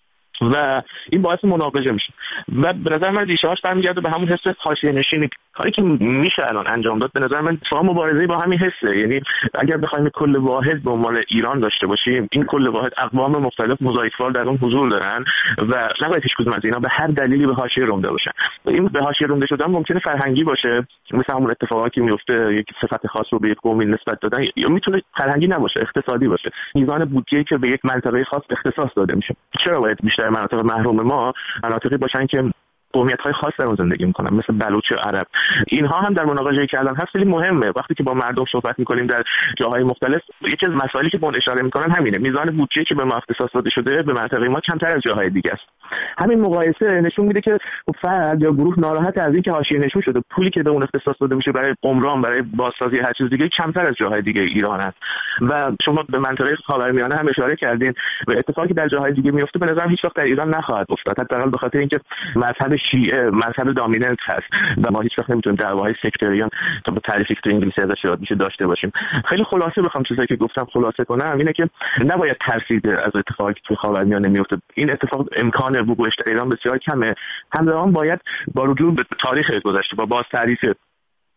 و این باعث مناقشه میشه و به نظر من ریشه‌اش برمیگرده به همون حس حاشیه نشینی. کاری که میشه الان انجام داد به نظر من شما مبارزه با همین حسه. یعنی اگر بخوایم کل واحد به عنوان ایران داشته باشیم، این کل واحد اقوام مختلف مضایفوار در اون حضور دارن و نباید هیچ کدوم از اینا به هر دلیلی به حاشیه رونده باشن. این به حاشیه رونده شدن ممکنه فرهنگی باشه، مثل همون اتفاقاتی که میفته یک صفت خاص رو به یک قومی نسبت دادن، یا میتونه فرهنگی نباشه، اقتصادی باشه، میزان بودجه‌ای که به یک منطقه خاص اختصاص داده میشه. چرا باید بیشتر مناطق محروم ما مناطقی باشن که قومیت‌های خاص در اون زندگی می‌کنن، مثل بلوچ و عرب؟ اینها هم در مناقشه کردن هست خیلی مهمه. وقتی که با مردم صحبت می‌کنیم در جاهای مختلف، یکی از مسائلی که بهش اشاره می‌کنن همینه، میزان بودجه‌ای که به ما اختصاص داده شده به منطقه ما کمتر از جاهای دیگه است. همین مقایسه نشون میده که فرد یا گروه ناراحت از این که حاشیه نشون شده، پولی که به اون اختصاص داده میشه برای عمران، برای بازسازی هر چیز دیگه کمتر از جاهای دیگه ایران است. و شما به منطقه خاورمیانه هم اشاره کردین و اتفاقی در جاهای دیگه میفته به نظر هیچ وقت در ایران نخواهد افتاد، حداقل به خاطر اینکه مذهب شیعه مذهب دامیننت هست و ما هیچ وقت نمیتونیم دعواهای سکتریان تا به تعریفی که تو انگلیسی ازش یاد میشه داشته باشیم. خیلی خلاصه بخوام چیزایی که گفتم خلاصه کنم اینه که نباید ترسید از اتفاقی که تو خاورمیانه میفته. این اتفاق امکان وقوعش در ایران بسیار کمه. همزمان باید با رجوع به تاریخ گذشته با باز تعریف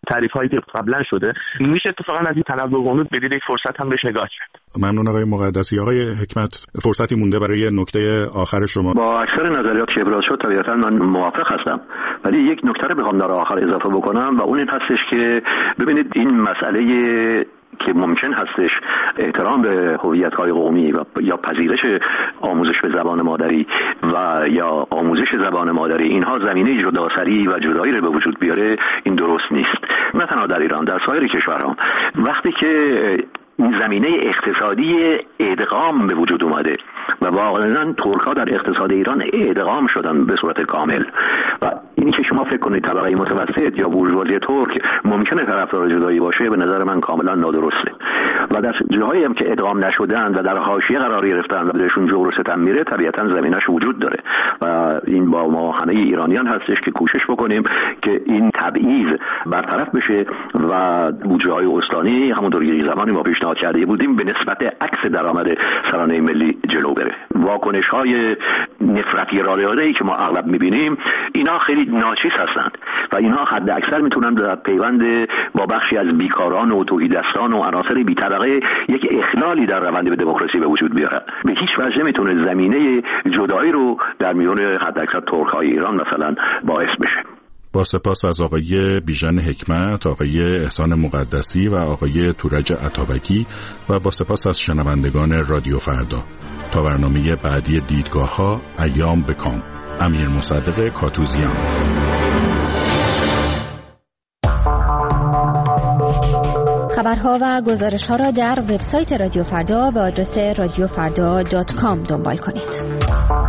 تعریف هایی که قبلا شده، میشه اتفاقا از این تنوع قومی بدید یک فرصت هم بهش نگاه کرد. ممنون آقای مقدسی. آقای حکمت، فرصتی مونده برای نکته آخر شما؟ با اکثر نظریات که ابراز شد طبیعتا من موافق هستم، ولی یک نکته رو بخوام در آخر اضافه بکنم و اون این هستش که ببینید این مسئله که ممکن هستش احترام به هویت‌های قومی و یا پذیرش آموزش به زبان مادری و یا آموزش زبان مادری، اینها زمینه جداسری و جدایی رو به وجود بیاره، این درست نیست. نه تنها در ایران، در سایر کشورها وقتی که این زمینه اقتصادی ادغام به وجود اومده و واقعا ترک‌ها در اقتصاد ایران ادغام شدن به صورت کامل و اینی که شما فکر کنید طبقه متوسط یا بورژوازی ترک ممکنه طرفدار جدایی باشه، به نظر من کاملا نادرسته. و در جاهایی هم که ادغام نشدن و در حاشیه قرار گرفتن و بهشون جور و ستم میره، طبیعتا زمینش وجود داره و این با ما همه ایرانیان هستش که کوشش بکنیم که این تبعیض برطرف بشه و بودجه‌های استانی همونطور که زمانی ما پیشنهاد کرده بودیم به نسبت عکس درآمد سرانه ملی جلو بره. واکنش‌های نفرتی رادیویی که ما اغلب می‌بینیم اینا خیلی ناچیز هستند و اینها حد اکثر میتونن در پیوند با بخشی از بیکاران و توحیدستان و عناصر بی‌طبقه یک اخلالی در روند به دموکراسی به وجود بیاره. به هیچ وجه نمیتونه زمینه جدایی رو در میون حد اکثر ترک‌های ایران مثلا باعث بشه. با سپاس از آقای بیژن حکمت، آقای احسان مقدسی و آقای تورج عطابکی و با سپاس از شنوندگان رادیو فردا. تا برنامه بعدی دیدگاه‌ها، ایام بکام. امیر مصدق کاتوزیان. خبرها و گزارش‌ها را در وبسایت رادیو فردا به آدرس radiofarda.com دنبال کنید.